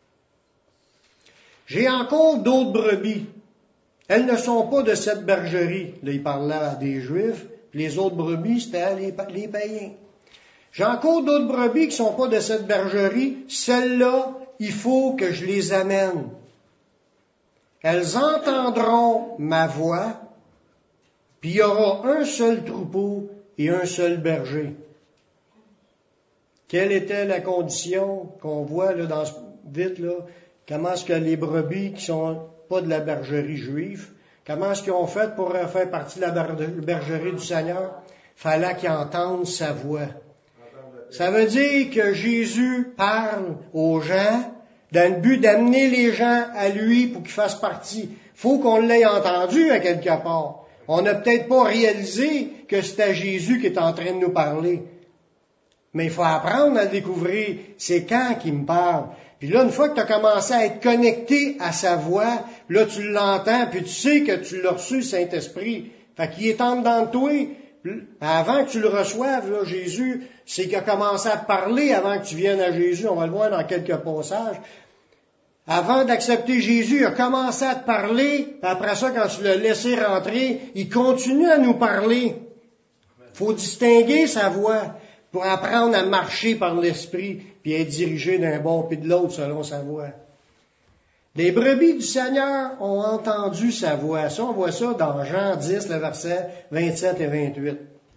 « J'ai encore d'autres brebis. Elles ne sont pas de cette bergerie. » Là, il parlait à des Juifs. Les autres brebis, c'était les, les païens. « J'ai encore d'autres brebis qui ne sont pas de cette bergerie. Celles-là, il faut que je les amène. Elles entendront ma voix, puis il y aura un seul troupeau et un seul berger. » Quelle était la condition qu'on voit là, dans ce vite là? Comment est-ce que les brebis qui sont pas de la bergerie juive, comment est-ce qu'ils ont fait pour faire partie de la bergerie du Seigneur? Fallait qu'ils entendent sa voix. Ça veut dire que Jésus parle aux gens dans le but d'amener les gens à lui pour qu'ils fassent partie. Faut qu'on l'ait entendu à quelque part. On n'a peut-être pas réalisé que c'était Jésus qui est en train de nous parler. Mais il faut apprendre à le découvrir. C'est quand qu'il me parle. Puis là, une fois que tu as commencé à être connecté à sa voix, là, tu l'entends, puis tu sais que tu l'as reçu, le Saint-Esprit. Fait qu'il est en dedans de toi. Avant que tu le reçoives, là, Jésus, c'est qu'il a commencé à te parler avant que tu viennes à Jésus. On va le voir dans quelques passages. Avant d'accepter Jésus, il a commencé à te parler. Puis après ça, quand tu l'as laissé rentrer, il continue à nous parler. Il faut distinguer sa voix pour apprendre à marcher par l'Esprit, puis être dirigé d'un bord puis de l'autre selon sa voix. Les brebis du Seigneur ont entendu sa voix. Ça, on voit ça dans Jean dix, le verset vingt-sept et vingt-huit.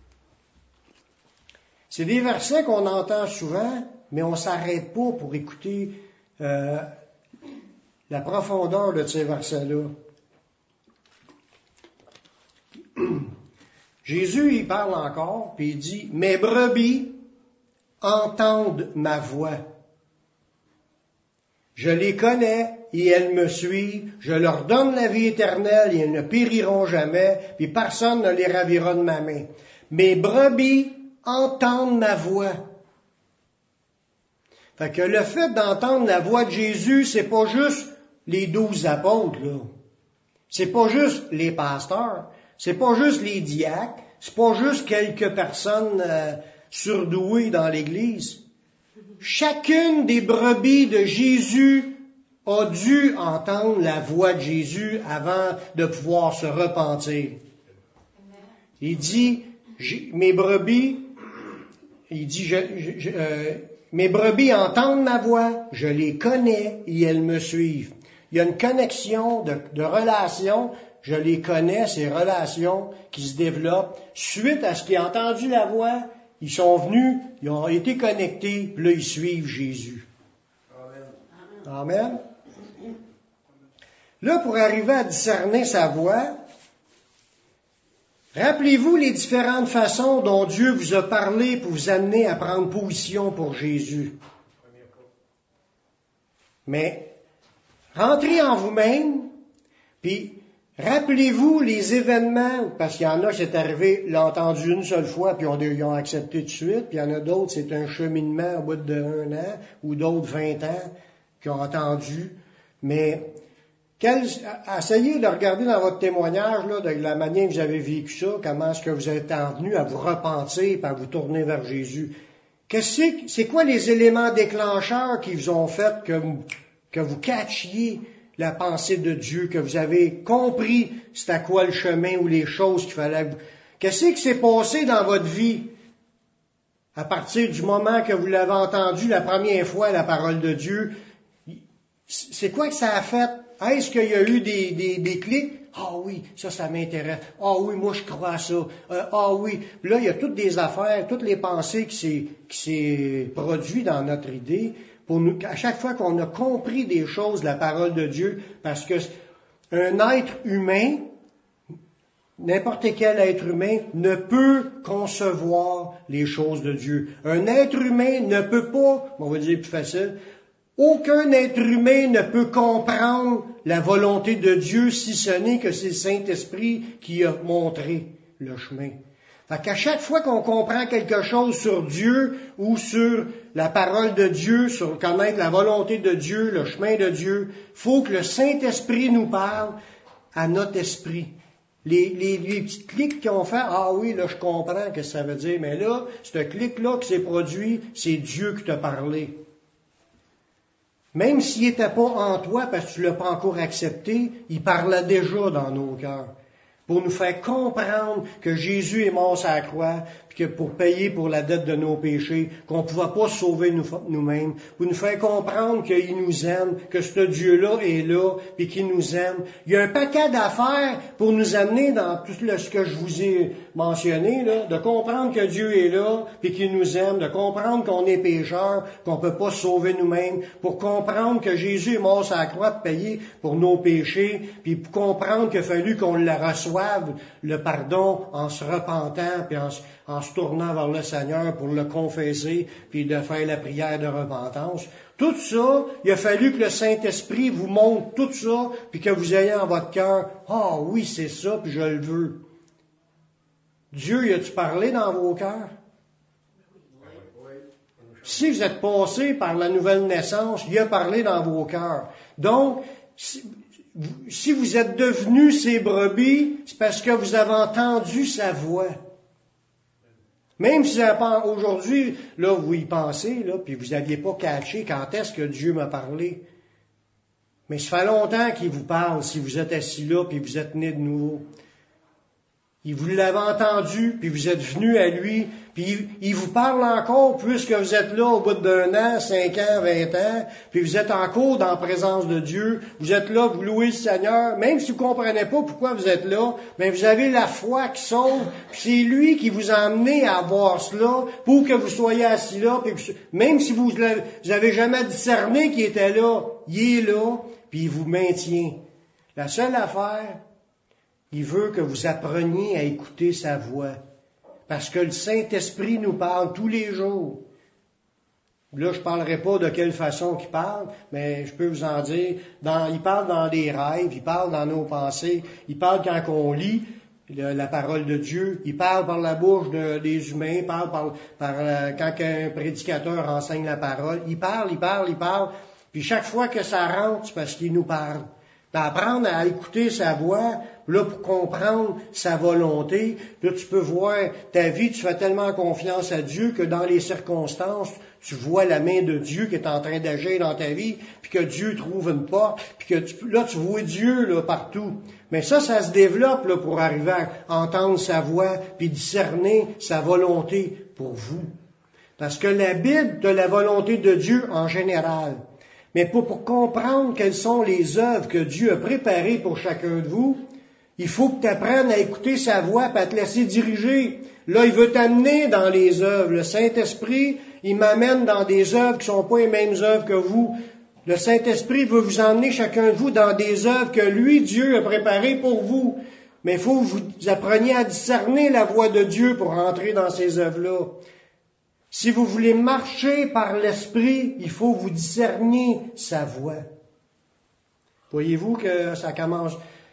C'est des versets qu'on entend souvent, mais on ne s'arrête pas pour écouter euh, la profondeur de ces versets-là. Jésus, il parle encore, puis il dit, « Mes brebis entendent ma voix. Je les connais et elles me suivent. Je leur donne la vie éternelle et elles ne périront jamais, puis personne ne les ravira de ma main. Mes brebis entendent ma voix. » Fait que le fait d'entendre la voix de Jésus, c'est pas juste les douze apôtres, là. C'est pas juste les pasteurs. C'est pas juste les diacres. C'est pas juste quelques personnes euh, surdouées dans l'Église. Chacune des brebis de Jésus a dû entendre la voix de Jésus avant de pouvoir se repentir. Il dit, mes brebis, il dit, je, je, euh, mes brebis entendent ma voix, je les connais et elles me suivent. Il y a une connexion de, de relations, je les connais, ces relations qui se développent suite à ce qu'ils ont entendu la voix. Ils sont venus, ils ont été connectés, puis là, ils suivent Jésus. Amen. Amen. Là, pour arriver à discerner sa voix, rappelez-vous les différentes façons dont Dieu vous a parlé pour vous amener à prendre position pour Jésus. Mais, rentrez en vous-même, puis rappelez-vous les événements, parce qu'il y en a qui c'est arrivé, l'ont entendu une seule fois, puis ils ont accepté tout de suite, puis il y en a d'autres, c'est un cheminement au bout d'un an, ou d'autres vingt ans, qui ont entendu. Mais, quel, essayez de regarder dans votre témoignage, là, de la manière que vous avez vécu ça, comment est-ce que vous êtes venu à vous repentir, puis à vous tourner vers Jésus. Qu'est-ce que, c'est quoi les éléments déclencheurs qui vous ont fait que vous, que vous catchiez la pensée de Dieu, que vous avez compris c'est à quoi le chemin ou les choses qu'il fallait. Qu'est-ce qui s'est passé dans votre vie à partir du moment que vous l'avez entendu la première fois, la parole de Dieu? C'est quoi que ça a fait? Est-ce qu'il y a eu des, des, des clics? Ah oui, ça, ça m'intéresse. Ah oui, moi, je crois à ça. Euh, ah oui. Puis là, il y a toutes des affaires, toutes les pensées qui s'est, qui s'est produites dans notre idée. Pour nous, à chaque fois qu'on a compris des choses de la parole de Dieu, parce que un être humain, n'importe quel être humain, ne peut concevoir les choses de Dieu. Un être humain ne peut pas, on va dire plus facile, aucun être humain ne peut comprendre la volonté de Dieu si ce n'est que c'est le Saint-Esprit qui a montré le chemin. Fait qu'à chaque fois qu'on comprend quelque chose sur Dieu ou sur la parole de Dieu, sur connaître la volonté de Dieu, le chemin de Dieu, faut que le Saint-Esprit nous parle à notre esprit. Les, les, les petits clics qu'ils ont fait, ah oui, là, je comprends ce que ça veut dire, mais là, ce clic-là qui s'est produit, c'est Dieu qui t'a parlé. Même s'il n'était pas en toi, parce que tu ne l'as pas encore accepté, il parlait déjà dans nos cœurs. Pour nous faire comprendre que Jésus est mort sur la croix, puis que pour payer pour la dette de nos péchés, qu'on ne pouvait pas se sauver nous, nous-mêmes, pour nous faire comprendre qu'il nous aime, que ce Dieu-là est là, puis qu'il nous aime. Il y a un paquet d'affaires pour nous amener dans tout ce que je vous ai mentionné, là, de comprendre que Dieu est là, puis qu'il nous aime, de comprendre qu'on est pécheurs, qu'on ne peut pas se sauver nous-mêmes, pour comprendre que Jésus est mort sur la croix pour payer pour nos péchés, puis pour comprendre qu'il a fallu qu'on le reçoive, le pardon en se repentant, puis en, en se tournant vers le Seigneur pour le confesser, puis de faire la prière de repentance. Tout ça, il a fallu que le Saint-Esprit vous montre tout ça, puis que vous ayez en votre cœur, « Ah oui, c'est ça, puis je le veux. » Dieu, y a-tu parlé dans vos cœurs? Si vous êtes passé par la nouvelle naissance, il a parlé dans vos cœurs. Donc, si, si vous êtes devenus ces brebis, c'est parce que vous avez entendu sa voix. Même si aujourd'hui, là, vous y pensez, là, puis vous n'aviez pas catché quand est-ce que Dieu m'a parlé. Mais ça fait longtemps qu'il vous parle si vous êtes assis là, puis vous êtes né de nouveau. Il vous l'avez entendu, puis vous êtes venu à lui, puis il vous parle encore puisque vous êtes là au bout d'un an, cinq ans, vingt ans, puis vous êtes encore dans la présence de Dieu, vous êtes là, vous louez le Seigneur, même si vous ne comprenez pas pourquoi vous êtes là, mais vous avez la foi qui sauve, puis c'est lui qui vous a amené à avoir cela pour que vous soyez assis là, puis que, même si vous n'avez jamais discerné qu'il était là, il est là, puis il vous maintient. La seule affaire, il veut que vous appreniez à écouter sa voix. Parce que le Saint-Esprit nous parle tous les jours. Là, je ne parlerai pas de quelle façon qu'il parle, mais je peux vous en dire, dans, il parle dans des rêves, il parle dans nos pensées, il parle quand on lit le, la parole de Dieu, il parle par la bouche de, des humains, il parle par, par euh, quand un prédicateur enseigne la parole, il parle, il parle, il parle, puis chaque fois que ça rentre, c'est parce qu'il nous parle. D'apprendre à écouter sa voix, là, pour comprendre sa volonté, là, tu peux voir ta vie, tu fais tellement confiance à Dieu que dans les circonstances, tu vois la main de Dieu qui est en train d'agir dans ta vie, puis que Dieu trouve une porte, puis que tu, là, tu vois Dieu là, partout. Mais ça, ça se développe là, pour arriver à entendre sa voix, puis discerner sa volonté pour vous. Parce que la Bible a la volonté de Dieu en général. Mais pour, pour comprendre quelles sont les œuvres que Dieu a préparées pour chacun de vous, il faut que tu apprennes à écouter sa voix et à te laisser diriger. Là, il veut t'amener dans les œuvres. Le Saint-Esprit, il m'amène dans des œuvres qui ne sont pas les mêmes œuvres que vous. Le Saint-Esprit veut vous emmener chacun de vous dans des œuvres que lui, Dieu, a préparées pour vous. Mais il faut que vous appreniez à discerner la voix de Dieu pour entrer dans ces œuvres-là. Si vous voulez marcher par l'Esprit, il faut que vous discerniez sa voix. Voyez-vous que ça commence.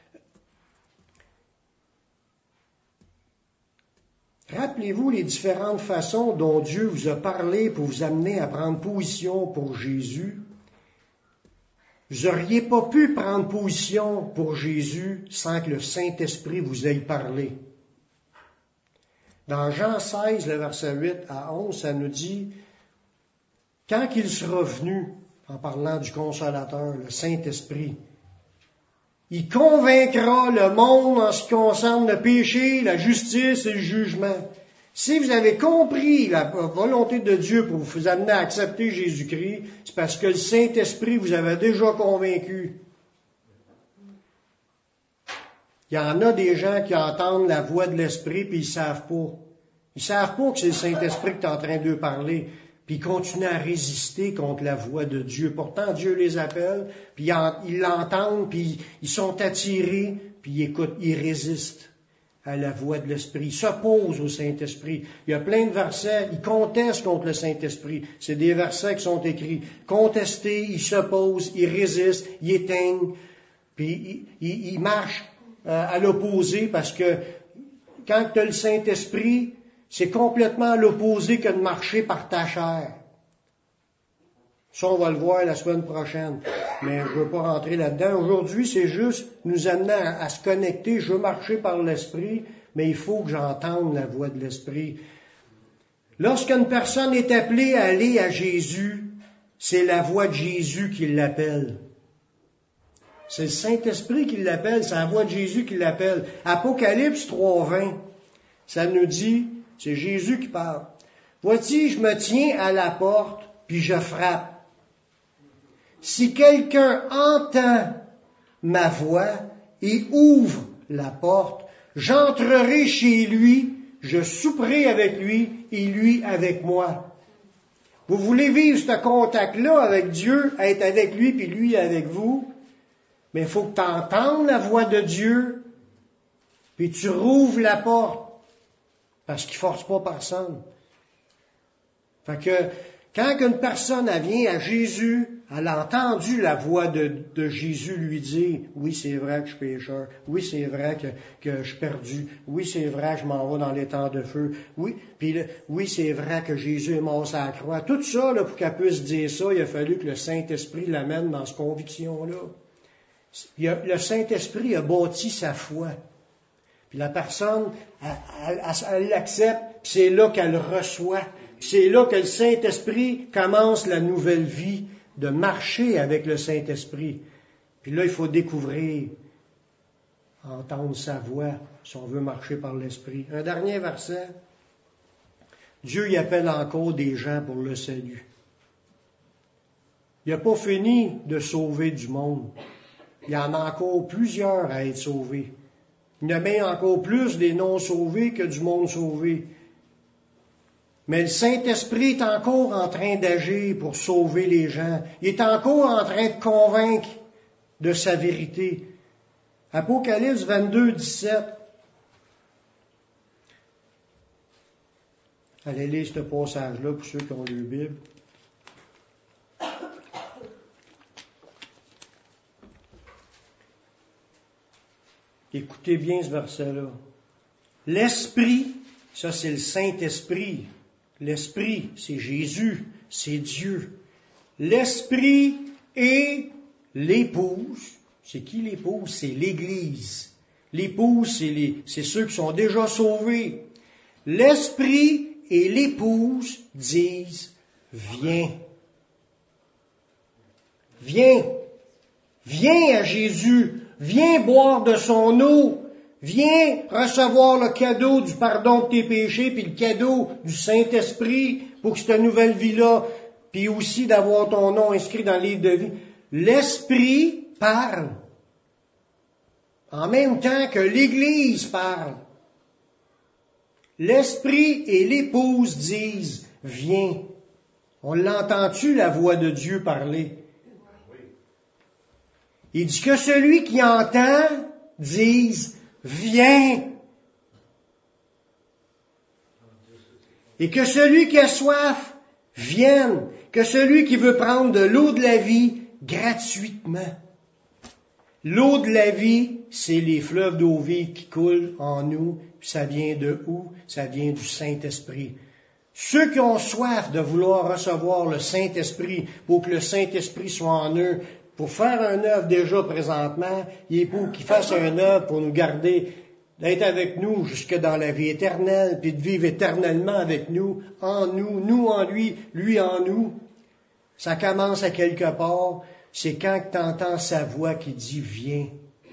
Rappelez-vous les différentes façons dont Dieu vous a parlé pour vous amener à prendre position pour Jésus. Vous n'auriez pas pu prendre position pour Jésus sans que le Saint-Esprit vous ait parlé. Dans Jean seize, le verset huit à onze, ça nous dit « Quand il sera venu, en parlant du Consolateur, le Saint-Esprit, il convaincra le monde en ce qui concerne le péché, la justice et le jugement. Si vous avez compris la volonté de Dieu pour vous amener à accepter Jésus-Christ, c'est parce que le Saint-Esprit vous avait déjà convaincu. » Il y en a des gens qui entendent la voix de l'Esprit puis ils savent pas. Ils savent pas que c'est le Saint-Esprit qui est en train de parler. Puis ils continuent à résister contre la voix de Dieu. Pourtant, Dieu les appelle, puis ils l'entendent, puis ils sont attirés, puis ils écoutent, ils résistent à la voix de l'Esprit. Ils s'opposent au Saint-Esprit. Il y a plein de versets, ils contestent contre le Saint-Esprit. C'est des versets qui sont écrits. Contester, ils s'opposent, ils résistent, ils éteignent, puis ils, ils, ils marchent à l'opposé, parce que quand tu as le Saint-Esprit, c'est complètement à l'opposé que de marcher par ta chair. Ça, on va le voir la semaine prochaine, mais je ne veux pas rentrer là-dedans. Aujourd'hui, c'est juste nous amener à, à se connecter. Je veux marcher par l'Esprit, mais il faut que j'entende la voix de l'Esprit. Lorsqu'une personne est appelée à aller à Jésus, c'est la voix de Jésus qui l'appelle. C'est le Saint-Esprit qui l'appelle, c'est la voix de Jésus qui l'appelle. Apocalypse trois vingt, ça nous dit, c'est Jésus qui parle. « Voici, je me tiens à la porte, puis je frappe. Si quelqu'un entend ma voix et ouvre la porte, j'entrerai chez lui, je souperai avec lui et lui avec moi. » Vous voulez vivre ce contact-là avec Dieu, être avec lui puis lui avec vous? Mais il faut que tu entendes la voix de Dieu, puis tu rouvres la porte, parce qu'il ne force pas personne. Fait que, quand une personne elle vient à Jésus, elle a entendu la voix de, de Jésus lui dire, « Oui, c'est vrai que je suis pécheur. Oui, c'est vrai que, que je suis perdu. Oui, c'est vrai que je m'en vais dans les temps de feu. Oui, puis le, oui, c'est vrai que Jésus est mort sur la croix. » Tout ça, là, pour qu'elle puisse dire ça, il a fallu que le Saint-Esprit l'amène dans cette conviction-là. Il a, le Saint-Esprit a bâti sa foi. Puis la personne, elle, elle, elle l'accepte, puis c'est là qu'elle reçoit. Puis c'est là que le Saint-Esprit commence la nouvelle vie de marcher avec le Saint-Esprit. Puis là, il faut découvrir, entendre sa voix, si on veut marcher par l'Esprit. Un dernier verset. Dieu y appelle encore des gens pour le salut. Il n'a pas fini de sauver du monde. Il y en a encore plusieurs à être sauvés. Il y en a bien encore plus des non-sauvés que du monde sauvé. Mais le Saint-Esprit est encore en train d'agir pour sauver les gens. Il est encore en train de convaincre de sa vérité. Apocalypse vingt-deux, dix-sept. Allez lire ce passage-là pour ceux qui ont lu la Bible. Écoutez bien ce verset-là. L'Esprit, ça c'est le Saint-Esprit. L'Esprit, c'est Jésus, c'est Dieu. L'Esprit et l'épouse. C'est qui l'épouse? C'est l'Église. L'épouse, c'est, les, c'est ceux qui sont déjà sauvés. L'Esprit et l'épouse disent, viens. Viens. Viens à Jésus. Viens boire de son eau. Viens recevoir le cadeau du pardon de tes péchés, puis le cadeau du Saint-Esprit pour cette nouvelle vie-là, puis aussi d'avoir ton nom inscrit dans le livre de vie. L'Esprit parle. En même temps que l'Église parle. L'Esprit et l'épouse disent, viens. On l'entend-tu, la voix de Dieu parler? Il dit que celui qui entend dise, viens. Et que celui qui a soif vienne. Que celui qui veut prendre de l'eau de la vie gratuitement. L'eau de la vie, c'est les fleuves d'eau vive qui coulent en nous. Puis ça vient de où? Ça vient du Saint-Esprit. Ceux qui ont soif de vouloir recevoir le Saint-Esprit, pour que le Saint-Esprit soit en eux, pour faire un œuvre déjà présentement, il est pour qu'il fasse un œuvre pour nous garder, d'être avec nous jusque dans la vie éternelle, puis de vivre éternellement avec nous, en nous, nous en lui, lui en nous. Ça commence à quelque part, c'est quand tu entends sa voix qui dit « Viens ».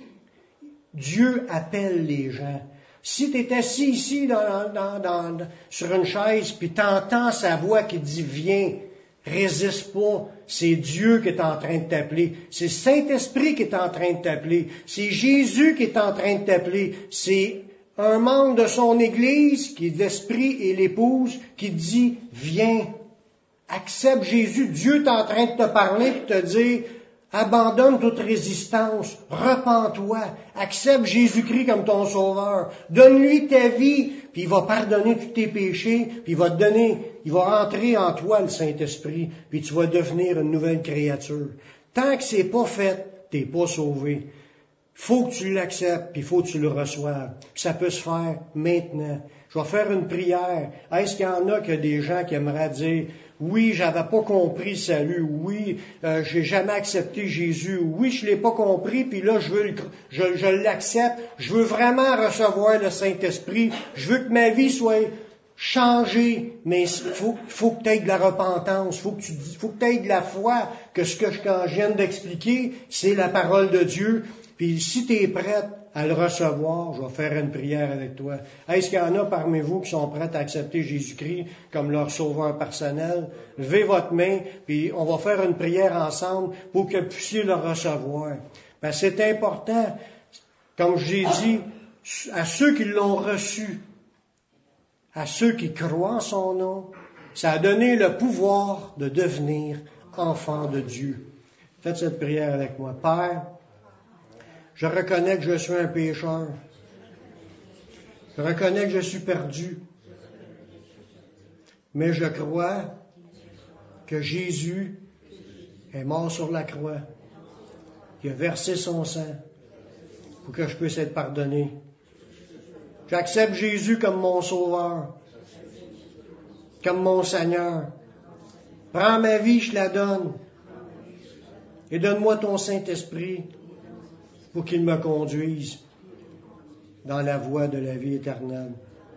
Dieu appelle les gens. Si tu es assis ici dans, dans, dans, sur une chaise, puis tu entends sa voix qui dit « Viens », résiste pas. C'est Dieu qui est en train de t'appeler. C'est le Saint-Esprit qui est en train de t'appeler. C'est Jésus qui est en train de t'appeler. C'est un membre de son Église, qui est l'Esprit et l'épouse, qui dit « Viens ». Accepte Jésus. Dieu est en train de te parler et te dire « Abandonne toute résistance. Repens-toi. Accepte Jésus-Christ comme ton sauveur. Donne-lui ta vie. » Puis il va pardonner tous tes péchés, puis il va te donner, il va rentrer en toi le Saint-Esprit, puis tu vas devenir une nouvelle créature. Tant que c'est pas fait, t'es pas sauvé. Faut que tu l'acceptes, puis il faut que tu le reçoives. Puis ça peut se faire maintenant. Je vais faire une prière. Est-ce qu'il y en a que des gens qui aimeraient dire « Oui, j'avais pas compris le salut. Oui, euh, j'ai jamais accepté Jésus. Oui, je l'ai pas compris, puis là, je veux le, je, je l'accepte. Je veux vraiment recevoir le Saint-Esprit. Je veux que ma vie soit changée. Mais il faut, faut que tu aies de la repentance. Il faut que tu faut que tu aies de la foi, que ce que je, quand je viens d'expliquer, c'est la parole de Dieu. Puis si tu es prête à le recevoir, je vais faire une prière avec toi. Est-ce qu'il y en a parmi vous qui sont prêts à accepter Jésus-Christ comme leur sauveur personnel? Levez votre main, puis on va faire une prière ensemble pour que vous puissiez le recevoir. Ben, c'est important, comme j'ai dit, à ceux qui l'ont reçu, à ceux qui croient en son nom, ça a donné le pouvoir de devenir enfant de Dieu. Faites cette prière avec moi. Père, je reconnais que je suis un pécheur. Je reconnais que je suis perdu. Mais je crois que Jésus est mort sur la croix. Il a versé son sang pour que je puisse être pardonné. J'accepte Jésus comme mon sauveur, comme mon Seigneur. Prends ma vie, je la donne. Et donne-moi ton Saint-Esprit pour qu'il me conduise dans la voie de la vie éternelle.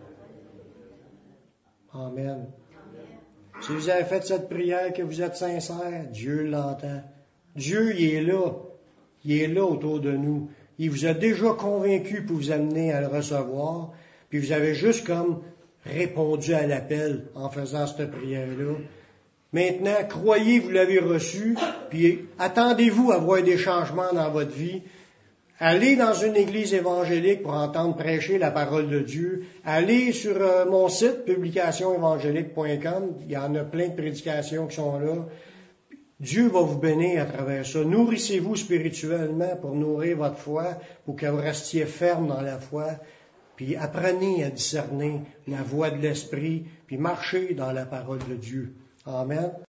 Amen. Si vous avez fait cette prière, que vous êtes sincère, Dieu l'entend. Dieu, il est là. Il est là autour de nous. Il vous a déjà convaincu pour vous amener à le recevoir, puis vous avez juste comme répondu à l'appel en faisant cette prière-là. Maintenant, croyez, vous l'avez reçu, puis attendez-vous à voir des changements dans votre vie. Allez dans une église évangélique pour entendre prêcher la parole de Dieu. Allez sur euh, mon site, publication évangélique point com. Il y en a plein de prédications qui sont là. Dieu va vous bénir à travers ça. Nourrissez-vous spirituellement pour nourrir votre foi, pour que vous restiez ferme dans la foi, puis apprenez à discerner la voix de l'Esprit, puis marchez dans la parole de Dieu. Amen.